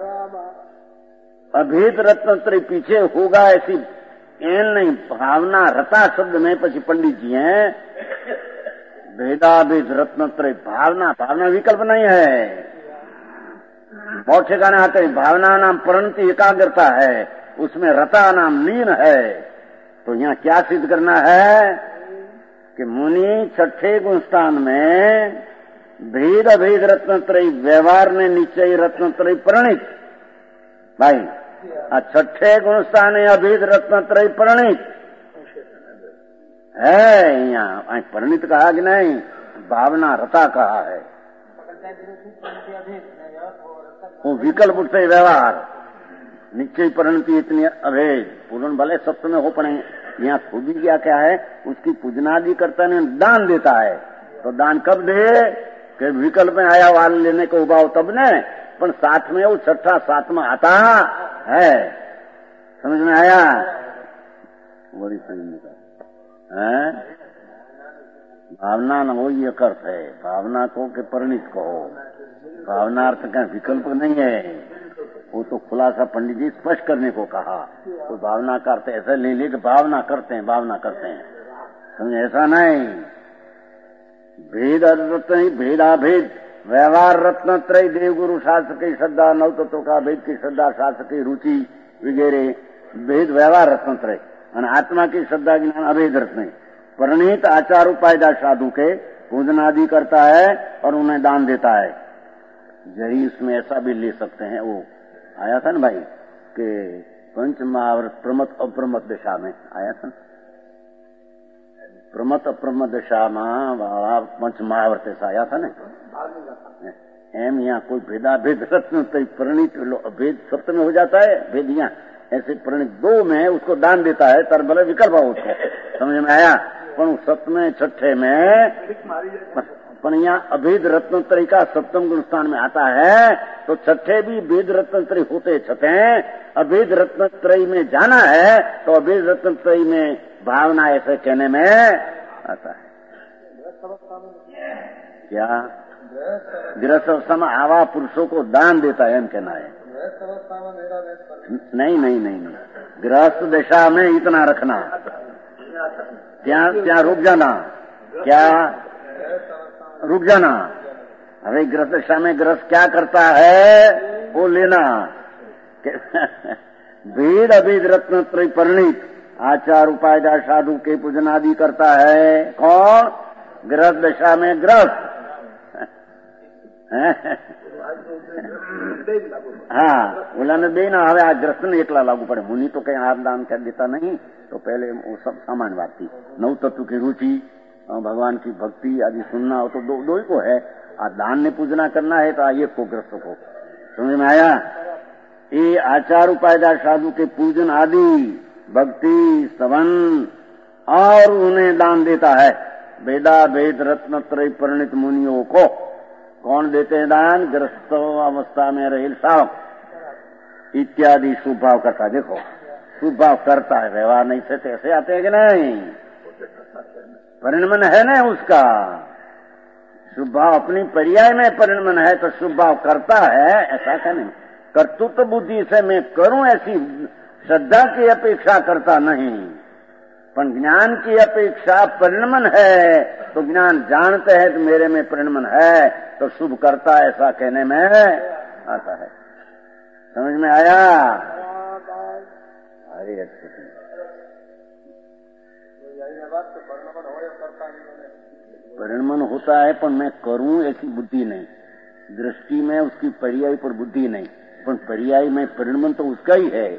अभेद रत्नत्रय पीछे होगा ऐसी एन नहीं, भावना रता शब्द में पीछे पंडित जी हैं। भेदाभेद रत्नत्रय भावना, भावना विकल्प नहीं है। बहुत ठिकाने आते हैं भावना नाम परिणति एकाग्रता है, उसमें रता नाम लीन है। तो यहाँ क्या सिद्ध करना है कि मुनि छठे गुणस्थान में भेद अभेद रत्नत्रय व्यवहार ने निश्चय रत्नत्रय परिणित भाई, छठे गुणस्थान है अभेद रत्नत्रय परिणित है। यहाँ परिणित कहा कि नहीं, भावना रता कहा है। वो विकल्प उठते व्यवहार निश्चय परिणति इतनी अभेद पूर्ण भले सत्य में हो पड़े। यहाँ खूबी क्या क्या है, उसकी पूजनादि करता है, दान देता है। तो दान कब दे कि विकल्प में आया वाल लेने को उबाओ तब ने, पर साथ में वो छठा सातवां आता है। समझ में आया? बड़ी समझ है। भावना न हो ये अर्थ है, भावना को के परिणित कहो। भावना अर्थ का विकल्प नहीं है, वो तो खुलासा पंडित जी स्पष्ट करने को कहा। तो भावना का अर्थ ऐसा ले ले कि भावना करते हैं, भावना करते हैं, समझे? ऐसा नहीं। भेद रत्न भेदाभेद व्यवहार रत्नत्रय देवगुरु शास्त्र की श्रद्धा, नव तत्व का भेद की श्रद्धा, शास्त्र की रुचि वगैरह भेद व्यवहार रत्नत्रय, आत्मा की श्रद्धा ज्ञान अभेद रत्न परिणीत आचार उपायदार साधु के पूजन आदि करता है और उन्हें दान देता है। यही उसमें ऐसा भी ले सकते हैं, वो आया था ना भाई कि पंच महाव्रत प्रमत अप्रमत दशा में आया था। प्रमत अप्रमत दशा में पंच महाव्रत ऐसा आया था ना। एम यहाँ कोई भेदाभेद रत्न परिणित भेद सप्त में हो जाता है, भेद यहाँ ऐसे परिणित दो में उसको दान देता है, तर भले विकल्प हो उसको। समझ में आया? पर सप्तमे छठे में पर यहाँ अभेद रत्नत्रय का सप्तम गुण स्थान में आता है। तो छठे भी भेद रत्नत्रय होते छठे, अभेद रत्नत्रय में जाना है तो अभेद रत्नत्रय में भावना ऐसे कहने में आता है। क्या गृहस्थ अवस्था में आवा पुरुषों को दान देता है, एम कहना है। नहीं नहीं नहीं नहीं, गृहस्थ दशा में इतना रखना, क्या क्या रुक जाना, क्या रुक जाना। अरे गृहस्थ दशा में गृहस्थ क्या करता है वो लेना। भेद अभेद रत्नत्रय परिणित आचार उपायदार साधु के पूजन आदि करता है। कौन? गृहस्थ दशा में गृहस्थ। હા ઓલાને બે ના હવે આ ગ્રસ્તને એકલા લાગુ પડે. મુનિ તો કઈ હાર દાન कर देता नहीं, तो पहले वो सब सामान्य बात थी. नौ तत्व की रुचि, भगवान की भक्ति आदि सुनना हो तो दो दो ही को है. आ दान ने पूजना करना है तो एक को ग्रस्त को. समझ में आया? ये आचार उपायदार साधु के पूजन आदि भक्ति स्तवन और उन्हें दान देता है वेदा वेद रत्न त्रय परिणित मुनियों को. कौन देते हैं दान? ग्रस्त अवस्था में रहे सावक इत्यादि शुभ भाव करता. देखो शुभ भाव करता है, व्यवहार नहीं से ऐसे आते हैं कि नहीं? परिणमन है ना उसका. शुभ भाव अपनी पर्याय में परिणमन है तो शुभ भाव करता है, ऐसा क्या नहीं. कर्तृत्व बुद्धि से मैं करूं ऐसी श्रद्धा की अपेक्षा करता नहीं, पर ज्ञान की अपेक्षा परिणमन है. तो ज्ञान जानते हैं तो मेरे में परिणमन है तो शुभ करता है, ऐसा कहने में आता है. समझ में आया? अरे अच्छी परिणमन होता है पर मैं करूं ऐसी बुद्धि नहीं. दृष्टि में उसकी पर्याय पर बुद्धि नहीं, पर पर्याय में परिणमन तो उसका ही है.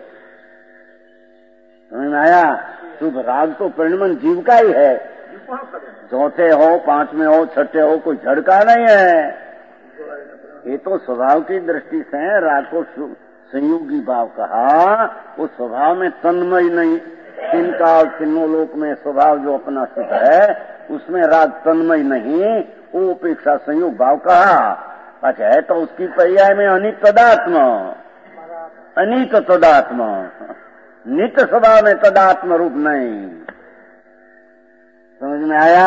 समझ में आया? शुभ राग तो परिणमन जीव का ही है. चौथे हो, पांचवें हो, छठे हो, कोई झड़का नहीं है. ये तो स्वभाव की दृष्टि से राग को संयोगी भाव कहा. उस स्वभाव में तन्मय नहीं. तिनका और तीनों लोक में स्वभाव जो अपना सुख है उसमें राग तन्मय नहीं, वो उपेक्षा संयोग भाव कहा. अच्छा है तो उसकी पर्याय में अनित तदात्म, अनित तदात्म, नित्य स्वभाव में तदात्म रूप नहीं. समझ में आया?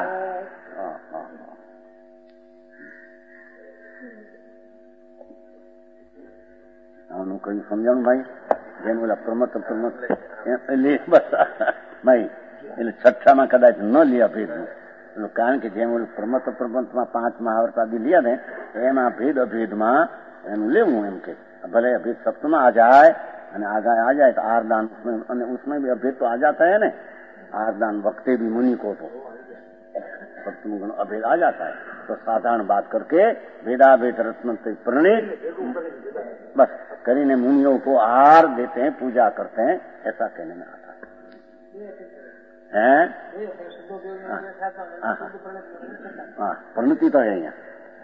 આનું કઈ સમજાણું ભાઈ? જેમ ઓલા પ્રમત પ્રમત લે બસ ભાઈ એટલે છઠ્ઠામાં કદાચ ન લે ભેદ. કારણ કે જેમ ઓલું પ્રમત પ્રમતમાં પાંચ મહાવર્ત આદि લિયા ને એમાં ભેદ અભેદમાં એનું લેવું એમ કે ભલે અભેદ સપ્તમાં आ जाए અને आगा आ जाए तो आरदान उसमें અને उसमें भी अभेद तो आ जाता है ना. आरदान वक्ते भी मुनि को तो सप्तम गुण अभेद आ जाता है. तो साधारण बात करके वेदा वेद रत्न प्रणीत बस करीने मुनियों को आहार देते हैं, पूजा करते हैं, ऐसा कहने में आता है. हाँ परिणति तो है यहाँ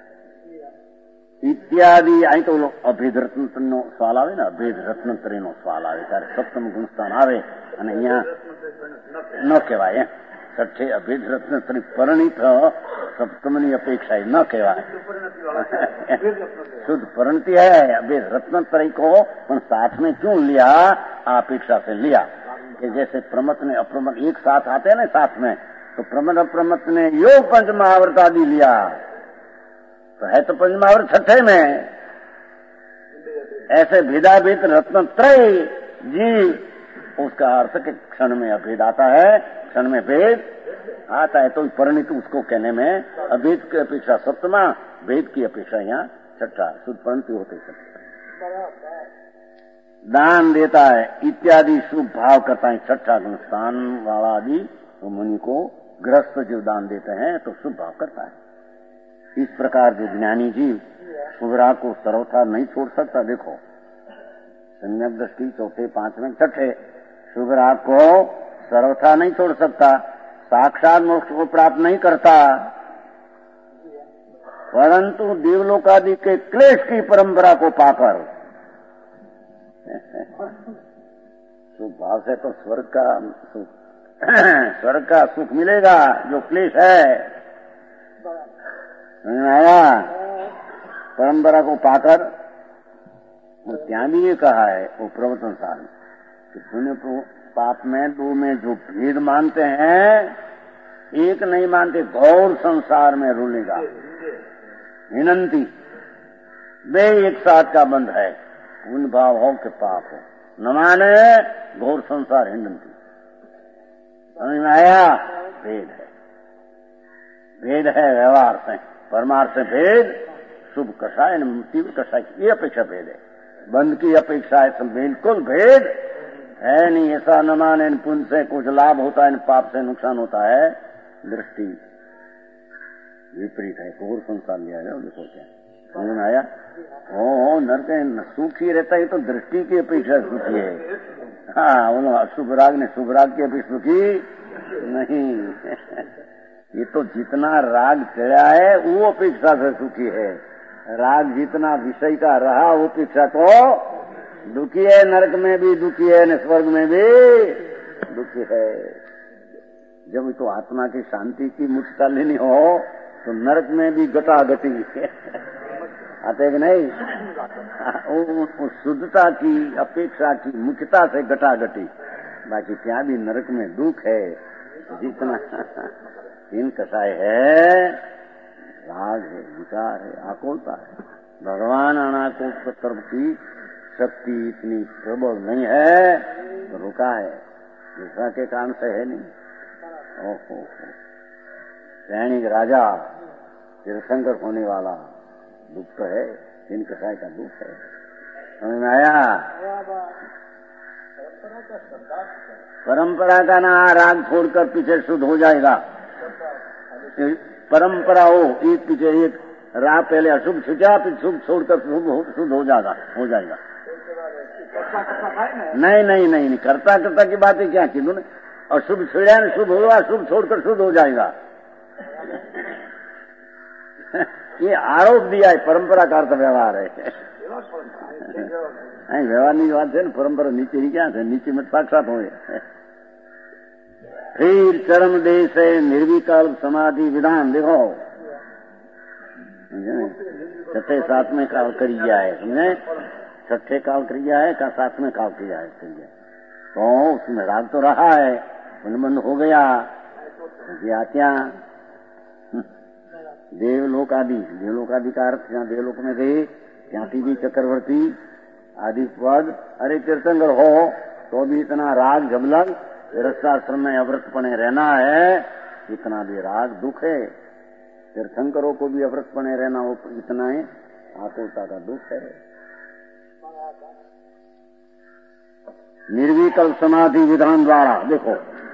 इत्यादि. અહીં તો અભેદ રત્નત્રયનો સવાલ આવે ને, અભેદ રત્નત્રયનો સવાલ આવે ત્યારે સપ્તમ ગુણસ્થાન આવે અને અહીંયા ન કહેવાય. છઠ્ઠે અભેદ રત્નત્રય પરિણીત સપ્તમની અપેક્ષા ન કહેવાય. शुद्ध परिणति है. अभेद रत्नत्रय को पर साथ में क्यों लिया? अपेक्षा से लिया कि जैसे प्रमत ने अप्रमत एक साथ आते हैं ना साथ में, तो प्रमत अप्रमत ने योग पंच महावृत आदि लिया तो है तो पंचमहावृत छठे में. ऐसे भेदाभेद रत्नत्रय जी उसका अर्थ के क्षण में अभेद आता है, क्षण में भेद आता है तो परिणित उसको कहने में अभेद की अपेक्षा सप्तमा, भेद की अपेक्षा यहाँ छठा. शुद्ध परिणति होते सब दान देता है इत्यादि शुभ भाव करता है. छठा गुण स्थान वाला आदि तो मुनि को गृहस्थ जो दान देते हैं तो शुभ भाव करता है. इस प्रकार जो ज्ञानी जीव शुभरा को सर्वथा नहीं छोड़ सकता. देखो सम्यक दृष्टि चौथे पांचवें छठे शुभरा को सर्वथा नहीं छोड़ सकता, साक्षात मोक्ष को प्राप्त नहीं करता, परंतु देवलोकादि के क्लेश की परंपरा को पाकर शुभ भाव से तो स्वर्ग का सुख स्वर्ग का सुख मिलेगा जो क्लेश है. आया परंपरा को पाकर. ત્યાં भी ये कहा है वो प्रवचन सार कि पुण्य पाप में दो में जो भेद मानते हैं एक नहीं मानते, घोर संसार में रुलेगा. हिनंती वे एक साथ का बंध है, पुण्य भाव हो कि पाप हो, न माने घोर संसार हिनंती. समझ में आया? भेद है, भेद है व्यवहार से, परमार्थ से भेद, शुभ कषाय तीव्र कषाय की अपेक्षा भेद है. बंद की अपेक्षा है सब बिल्कुल भेद है नहीं. ऐसा न माने पुण्य से कुछ लाभ होता है, पाप से नुकसान होता है. दृष्टि विपरीत है, घोर संसार लिया है. देखो क्या समझ में आया? ओ नरक सुखी रहता है तो दृष्टि की अपेक्षा सुखी है। हाँ, बोलो अशुभ राग ने शुभ राग की अपेक्षा सुखी नहीं। ये तो जितना राग चढ़ा है वो अपेक्षा से सुखी है। राग जितना विषय का रहा वो अपेक्षा तो दुखी है। नरक में भी दुखी है, न स्वर्ग में भी दुखी है। जब तो आत्मा की शांति की मुक्तता लेनी हो तो नरक में भी गटागटी आते कि नहीं? उस शुद्धता की अपेक्षा की मुख्यता से गटागटी। बाकी क्या भी नरक में दुख है जितना तीन कसाय है, राग है, विकार है, आकुलता है। भगवान अनाकुल तरफ की शक्ति इतनी प्रबल नहीं है तो रुका है, दूसरा के कारण से है नहीं। ओहो, सैनिक राजा तीर्थंकर होने वाला दुख तो है, तीन कसाय का दुख है। समझ में आया? परंपरा का ना राग छोड़कर पीछे शुद्ध हो जाएगा। परंपरा हो, एक पीछे एक राग, पहले अशुभ छुटा फिर शुभ छोड़कर शुद्ध हो जाएगा हो जाएगा नहीं नहीं नहीं नहीं करता करता की बात है क्या की? अशुभ छुड़ा शुभ होगा, शुभ छोड़कर शुद्ध हो जाएगा। ये आरोप दिया है, परंपरा का अर्थ व्यवहार है। नहीं, व्यवहार नहीं बात है ना, परंपरा नीचे ही क्या है, नीचे में साक्षात हो। फिर चरम देश है निर्विकल्प समाधि विधान। देखो छठे सातवें काल क्रिया है, समझे? छठे काल क्रिया है का सातवें काल क्रिया है क्रिया, तो उसमें राग तो रहा है, उन्मंद हो गया। क्या देवलोक आदि, देवलोक आदि का अर्थ जहाँ देवलोक में थे त्याटी भी चक्रवर्ती आदि पद, अरे तीर्थंकर हो तो भी इतना राग जबलग रसाश्रम में अव्रतपणे रहना है, इतना भी राग दुख है। तीर्थंकरों को भी अव्रतपणे रहना हो इतना ही आकुलता का दुख है। निर्विकल्प समाधि विधान द्वारा देखो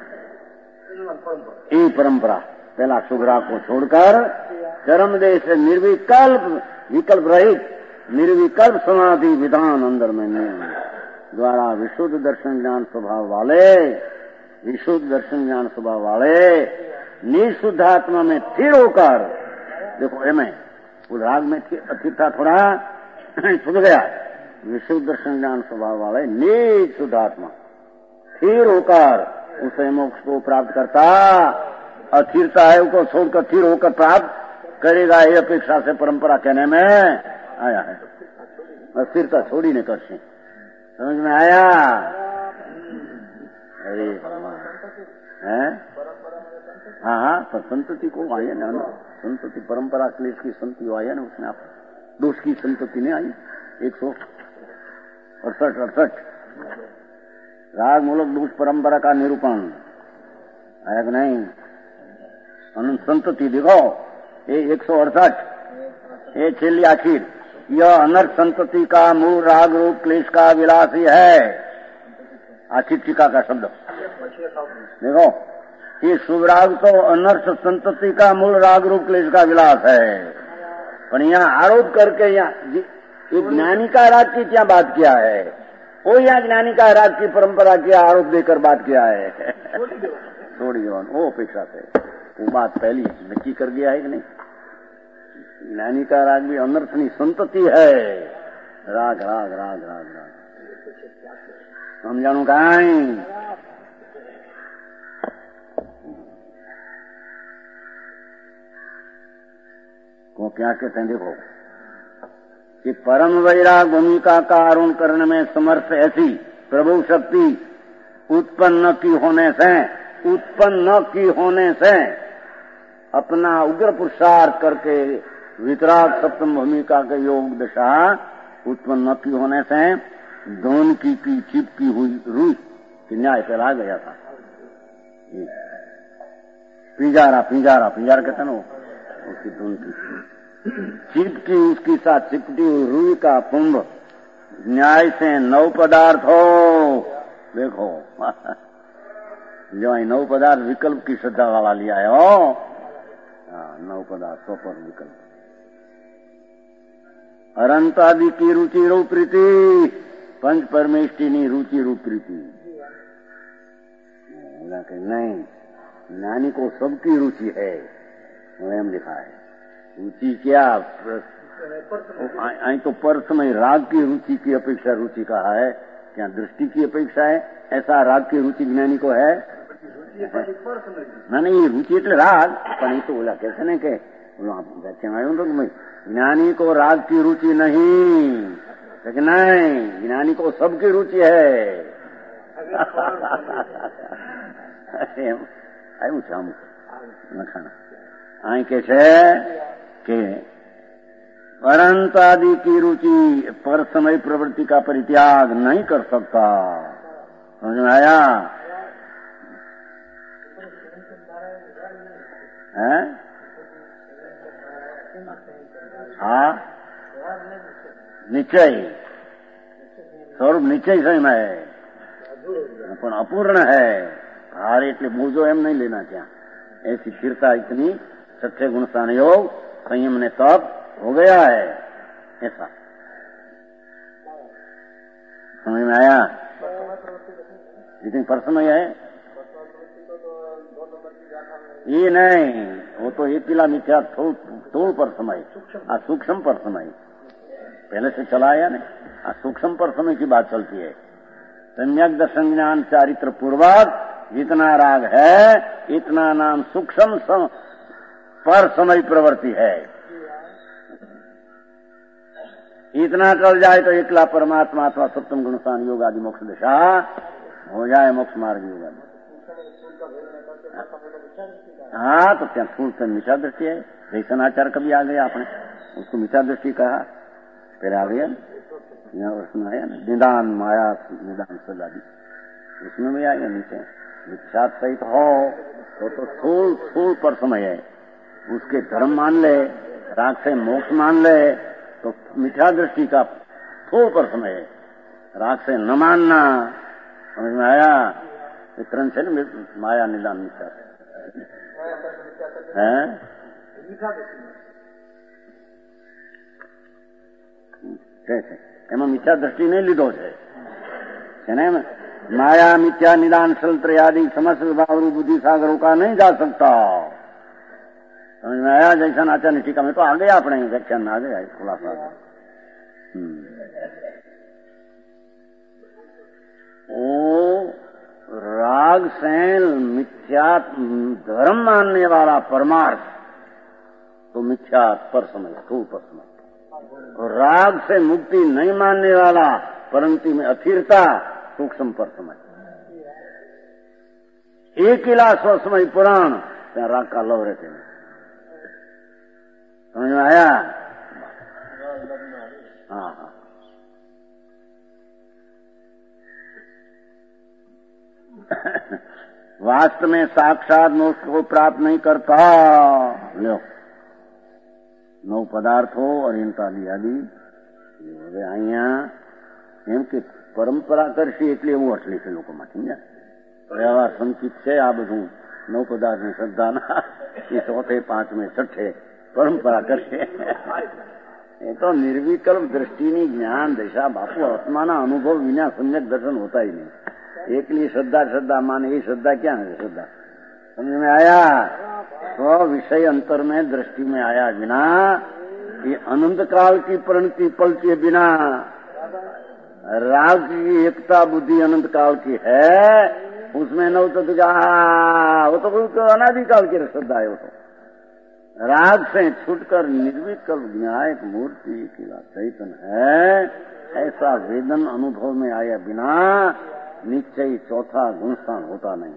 ये परंपरा, पहला शुभरा को छोड़कर चरम देश से निर्विकल्प विकल्प रहित निर्विकल्प समाधि विधान अंदर में नहीं द्वारा विशुद्ध दर्शन ज्ञान स्वभाव वाले विशुद्ध दर्शन ज्ञान स्वभाव वाले निशुद्धात्मा में स्थिर होकर, देखो एम उस राग में स्थिर था, थोड़ा छूट गया। विशुद्ध दर्शन ज्ञान स्वभाव वाले निशुद्धात्मा स्थिर होकर उसे मोक्ष को प्राप्त करता, अस्थिरता है उसको छोड़कर स्थिर होकर प्राप्त करेगा। ये अपेक्षा से परंपरा कहने में आया है। अस्थिरता छोड़ी नहीं कर सी। समझ में आया? अरे भगवान है। हाँ हाँ, पर संतति को आया ना, संतति परंपरा क्लेश की संति आया ना, उसमें आप दोष की संतति नहीं आई। एक सौ अड़सठ अड़सठ राग मूलक दोष परंपरा का निरूपण आया कि नहीं? अनंत संतति देखो ये एक सौ अड़सठ ये छेली आखिर, यह अनर्थ संतति का मूल राग रूप क्लेश का विलास ही है। आखिर टीका का शब्द देखो, ये शुभ राग तो अनर्थ संतति का मूल राग रूप क्लेश का विलास है। पर यहाँ आरोप करके यहाँ ज्ञानी का राग की क्या बात किया है? वो यहाँ ज्ञानी का राग की परंपरा की आरोप देकर बात किया है। छोड़ी वो अपेक्षा से वो बात पहली नक्की कर दिया है कि नहीं? ज्ञानी का राग भी अनर्थ नहीं संतति है। राग राग राग राग राग हम जानू कहीं को क्या कहते हैं? देखो कि परम वैराग भूमिका का आरोहण करने में समर्थ ऐसी प्रभु शक्ति उत्पन्न न की होने से उत्पन्न न की होने से अपना उग्र पुरुषार्थ करके वितराग सप्तम भूमिका के योग दशा उत्पन्न न की होने से दोन की की चिपकी हुई रूई कि न्याय फैला गया था। पिंजारा पिंजारा पिंजारा कहते ना उसकी दोन की चिपकी उसकी साथ चिपटी हुई रूई का पुंभ न्याय से नौ पदार्थ हो। देखो जो नौ पदार्थ विकल्प की श्रद्धा वाला लिया है हो। हाँ, नौ पदार्थ सौ पर विकल्प अनंतादि की रुचि रूप प्रीति, पंच परमेष्टिनी रुचि रूप प्रीति। नहीं, ज्ञानी को सबकी रुचि है, स्वयं लिखा है। रुचि क्या, आई तो परस में राग की रुचि की अपेक्षा रुचि कहा है, क्या दृष्टि की अपेक्षा है? ऐसा राग की रुचि ज्ञानी को है? ना नहीं, रुचि એટલે राग, પણ એ તો ઓલા કહે છે ને કે વ્યાખ્યાન આવ્યું તો ज्ञानी को राग की रुचि नहीं, लेकिन नहीं, ज्ञानी को सबकी रुचि है। આવ્યું છે અમુક લખાણ અહીં કે છે કે अनंत आदि की रुचि पर समय प्रवृत्ति का परित्याग नहीं कर सकता। समझ में आया? है? हाँ, निश्चय स्वरूप निश्चय स्वयं है, पर अपूर्ण है। हार એટલે बोझो एम नहीं लेना क्या, ऐसी स्थिरता इतनी सत्य गुण संयोग संयम ने तब हो गया है, ऐसा समझ में आया? जितनी परसमय है ये नहीं, वो तो एक किला मिथ्या थोड़ पर समय, आ सूक्ष्म पर समय पहले से चला आया नहीं, आ सूक्ष्म पर समय की बात चलती है। सम्यक दर्शन ज्ञान चारित्र पूर्वक जितना राग है इतना नाम सूक्ष्म पर समय प्रवृत्ति है। इतना चल जाए तो एकला परमात्मा अथवा सप्तम गुणस्थान योग आदि मोक्ष दिशा हो जाए, मोक्ष मार्ग योग आदि। हाँ, तो क्या स्थूल से मिथ्या दृष्टि है, दर्शनाचार कभी आ गया, आपने उसको मिथ्या दृष्टि कहा, फिर आ गया उसमें आया ना निदान माया निदान सदादि, उसमें भी आएगा नीचे मिथ्या सहित हो तो तो स्थूल स्थूल पर समय है, उसके धर्म मान ले, राग से मोक्ष मान ले तो मिथ्या दृष्टि का स्थूल पर समय है, राग से न मानना। समझ में आया? वितरण से न माया निदान मिथ्या है। कैसे એમાં મિથ્યા દ્રષ્ટિ નહીં લીધો છે ને, माया मिथ्या निदान शल्त्र आदि समस्त विभाग बुद्धि सागरों का नहीं जा सकता। समझ में आया? जैसा आचार्य टीका में तो आ गया, अपने व्याख्यान आ गया खुलासा। ओ राग से मिथ्या धर्म मानने वाला परमार्थ तो मिथ्या पर समय स्थूल पर समय, और राग से मुक्ति नहीं मानने वाला परंतु में अथिरता सूक्ष्म पर समय। एक इला स्वसमय पुराण ત્યાં રાગ का लव रहते हैं। समझ में आया? हाँ हाँ, वास्तव में साक्षात मोक्ष को प्राप्त नहीं करता। लो नौ पदार्थो अरियंतादि आदि હવે અહીંયા એમ કે પરંપરા કરશે એટલે એવું અટલી છે લોકોમાં, સમજ્યા? વ્યવહાર સંચિત છે આ બધું નવ પદાર્થ ની શ્રદ્ધાના, એ ચોથે પાંચમે છઠ્ઠે પરંપરા કરશે। એ તો નિર્વિકલ્પ દ્રષ્ટિની જ્ઞાન દશા બાપુ આત્માના અનુભવ વિના સમ્યક દર્શન હોતા ही नहीं। એકલી શ્રદ્ધા શ્રદ્ધા माने ये श्रद्धा क्या है? श्रद्धा समझ में आया? स्व विषय अंतर में दृष्टि में आया बिना, ये अनंत काल की परिणति पलटे बिना, राग की एकता बुद्धि अनंत काल की है, उसमें नव तो वो तो तो अनादिकाल की श्रद्धा है। वो तो राग से छूटकर निर्विकल्प न्यायिक मूर्ति की चैतन्य है, ऐसा वेदन अनुभव में आया बिना निश्चय चौथा गुणस्थान होता नहीं।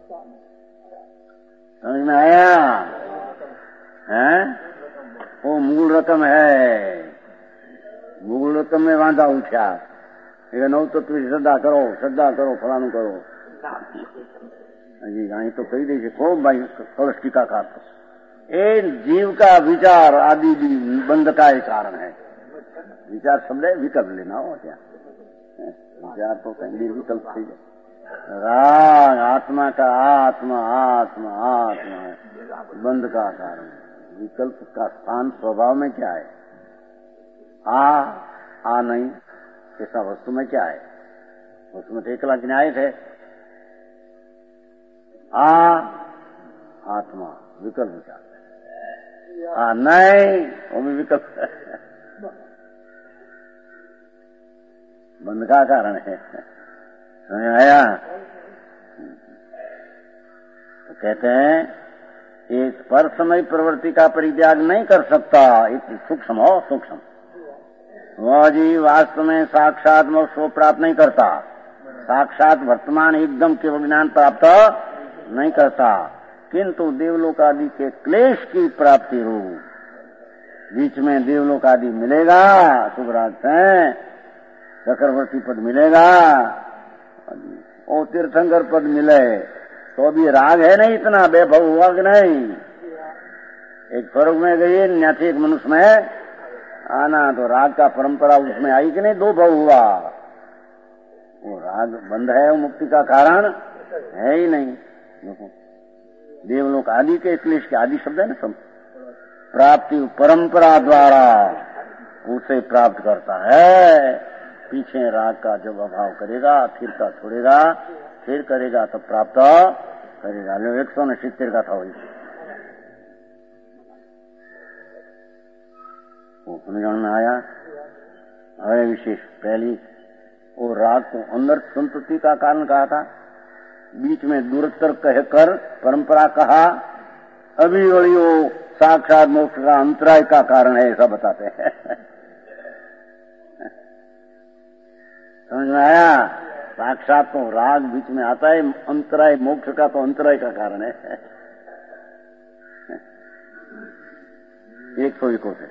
समझ में आया? है वो मूल रकम है, मूल रकम में वांधा उठा, ये नौ तत्व की श्रद्धा करो, श्रद्धा करो, फलानु करो। जी અહીં तो कही दीजिए खूब भाई कलश टीकाकार, ये जीव का विचार आदि भी बंध का ही कारण है। विचार शब्द है, विकल्प लेना हो क्या? विचार तो कहीं विकल्प थी राग आत्मा का आत्मा आत्मा आत्मा है, बंध का कारण। विकल्प का स्थान स्वभाव में क्या है? आ आ नहीं, ऐसा वस्तु में क्या है? वस्तु में तो एकला न्याय है। आ आत्मा विकल्प विचार, आ नहीं वो भी विकल्प बंध का कारण है। समझ आया? तो कहते हैं ये स्पर्शमय प्रवृत्ति का परित्याग नहीं कर सकता, सूक्ष्म हो सूक्ष्म। वह जीव वास्तव में साक्षात मोक्ष को प्राप्त नहीं करता, साक्षात वर्तमान एकदम केवल ज्ञान प्राप्त नहीं करता, किंतु देवलोक आदि के क्लेश की प्राप्ति रूप बीच में देवलोक आदि मिलेगा, शुभराज है, चक्रवर्ती पद मिलेगा और तीर्थंकर पद मिले तो भी राग है नहीं, इतना बेभव हुआ कि नहीं। एक स्वर्ग में गई न्यासी एक मनुष्य में आना तो राग का परंपरा उसमें आई कि नहीं, दो भव हुआ। वो राग बंद है, वो मुक्ति का कारण है ही नहीं। देखो देवलोक आदि के क्लेश के आदि शब्द है ना सब, प्राप्ति परंपरा द्वारा उसे प्राप्त करता है। पीछे राग का जब अभाव करेगा, फिरता छोड़ेगा, फिर करेगा तो प्राप्त करेगा। लो एक सौ सितर का था वही, वो समझ में आया। अरे विशेष पहली वो राग को अंदर संतति का कारण कहा था, बीच में दूरतर कहकर परंपरा कहा, अभी वही वो साक्षात मोक्ष का अंतराय का कारण है ऐसा बताते हैं। समझ में आया? साक्षात तो राग बीच में आता है, अंतराय मोक्ष का तो अंतराय का कारण है। एक सौ इकोसे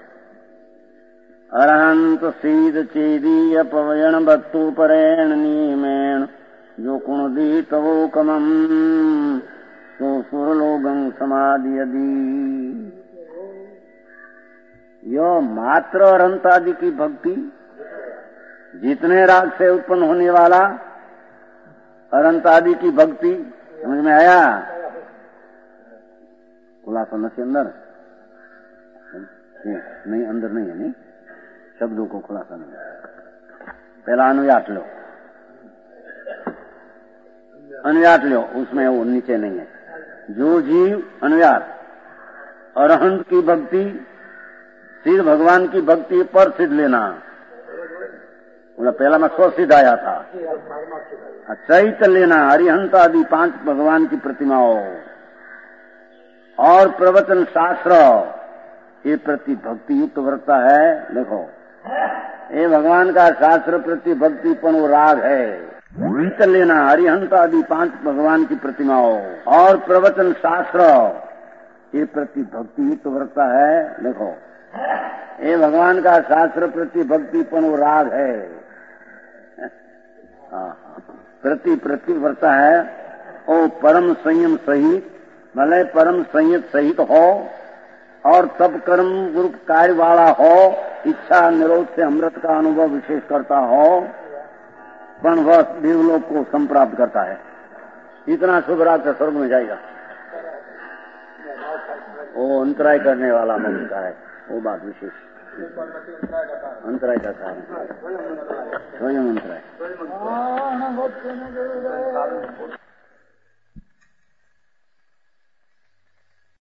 अरहंत सीध चेदीय पवयण भक्तु परेण नियमेण जो कुण दी तवो कमम तो सुरलोगं समाधि यदि। यो मात्र अरहंत आदि की भक्ति, जितने राग से उत्पन्न होने वाला अनंत आदि की भक्ति, समझ में आया? खुलासा नहीं अंदर नहीं, अंदर नहीं है, नहीं शब्दों को खुलासा नहीं। पहला अनुयात लो, अनुयात लो, उसमें वो नीचे नहीं है। जो जीव अनुयात अरहंत की भक्ति, सिद्ध भगवान की भक्ति पर सिद्ध लेना, पहला में स्व सिद्ध आया था। चैत लेना, अरिहंत आदि पांच भगवान की प्रतिमाओं और प्रवचन शास्त्र, ये प्रति भक्ति युक्त वर्ता है। देखो ये भगवान का शास्त्र प्रति भक्ति पण वो राग है। चैत लेना, अरिहंत आदि पांच भगवान की प्रतिमाओं और प्रवचन शास्त्र, ये प्रति भक्ति युक्त वर्ता है। देखो ये भगवान का शास्त्र प्रति भक्ति पण वो राग है, प्रति प्रति वर्ता है। ओ परम संयम सहित, भले परम संयत सहित हो और तब कर्म गुरु कार्य वाला हो, इच्छा निरोध से अमृत का अनुभव विशेष करता हो, पण वह देवलोक को संप्राप्त करता है। इतना शुभ राग से स्वर्ग में जाएगा। वो अंतराय करने वाला मनुष्य का है, वो बात विशेष अंतराय का कारण स्वयं अंतराय।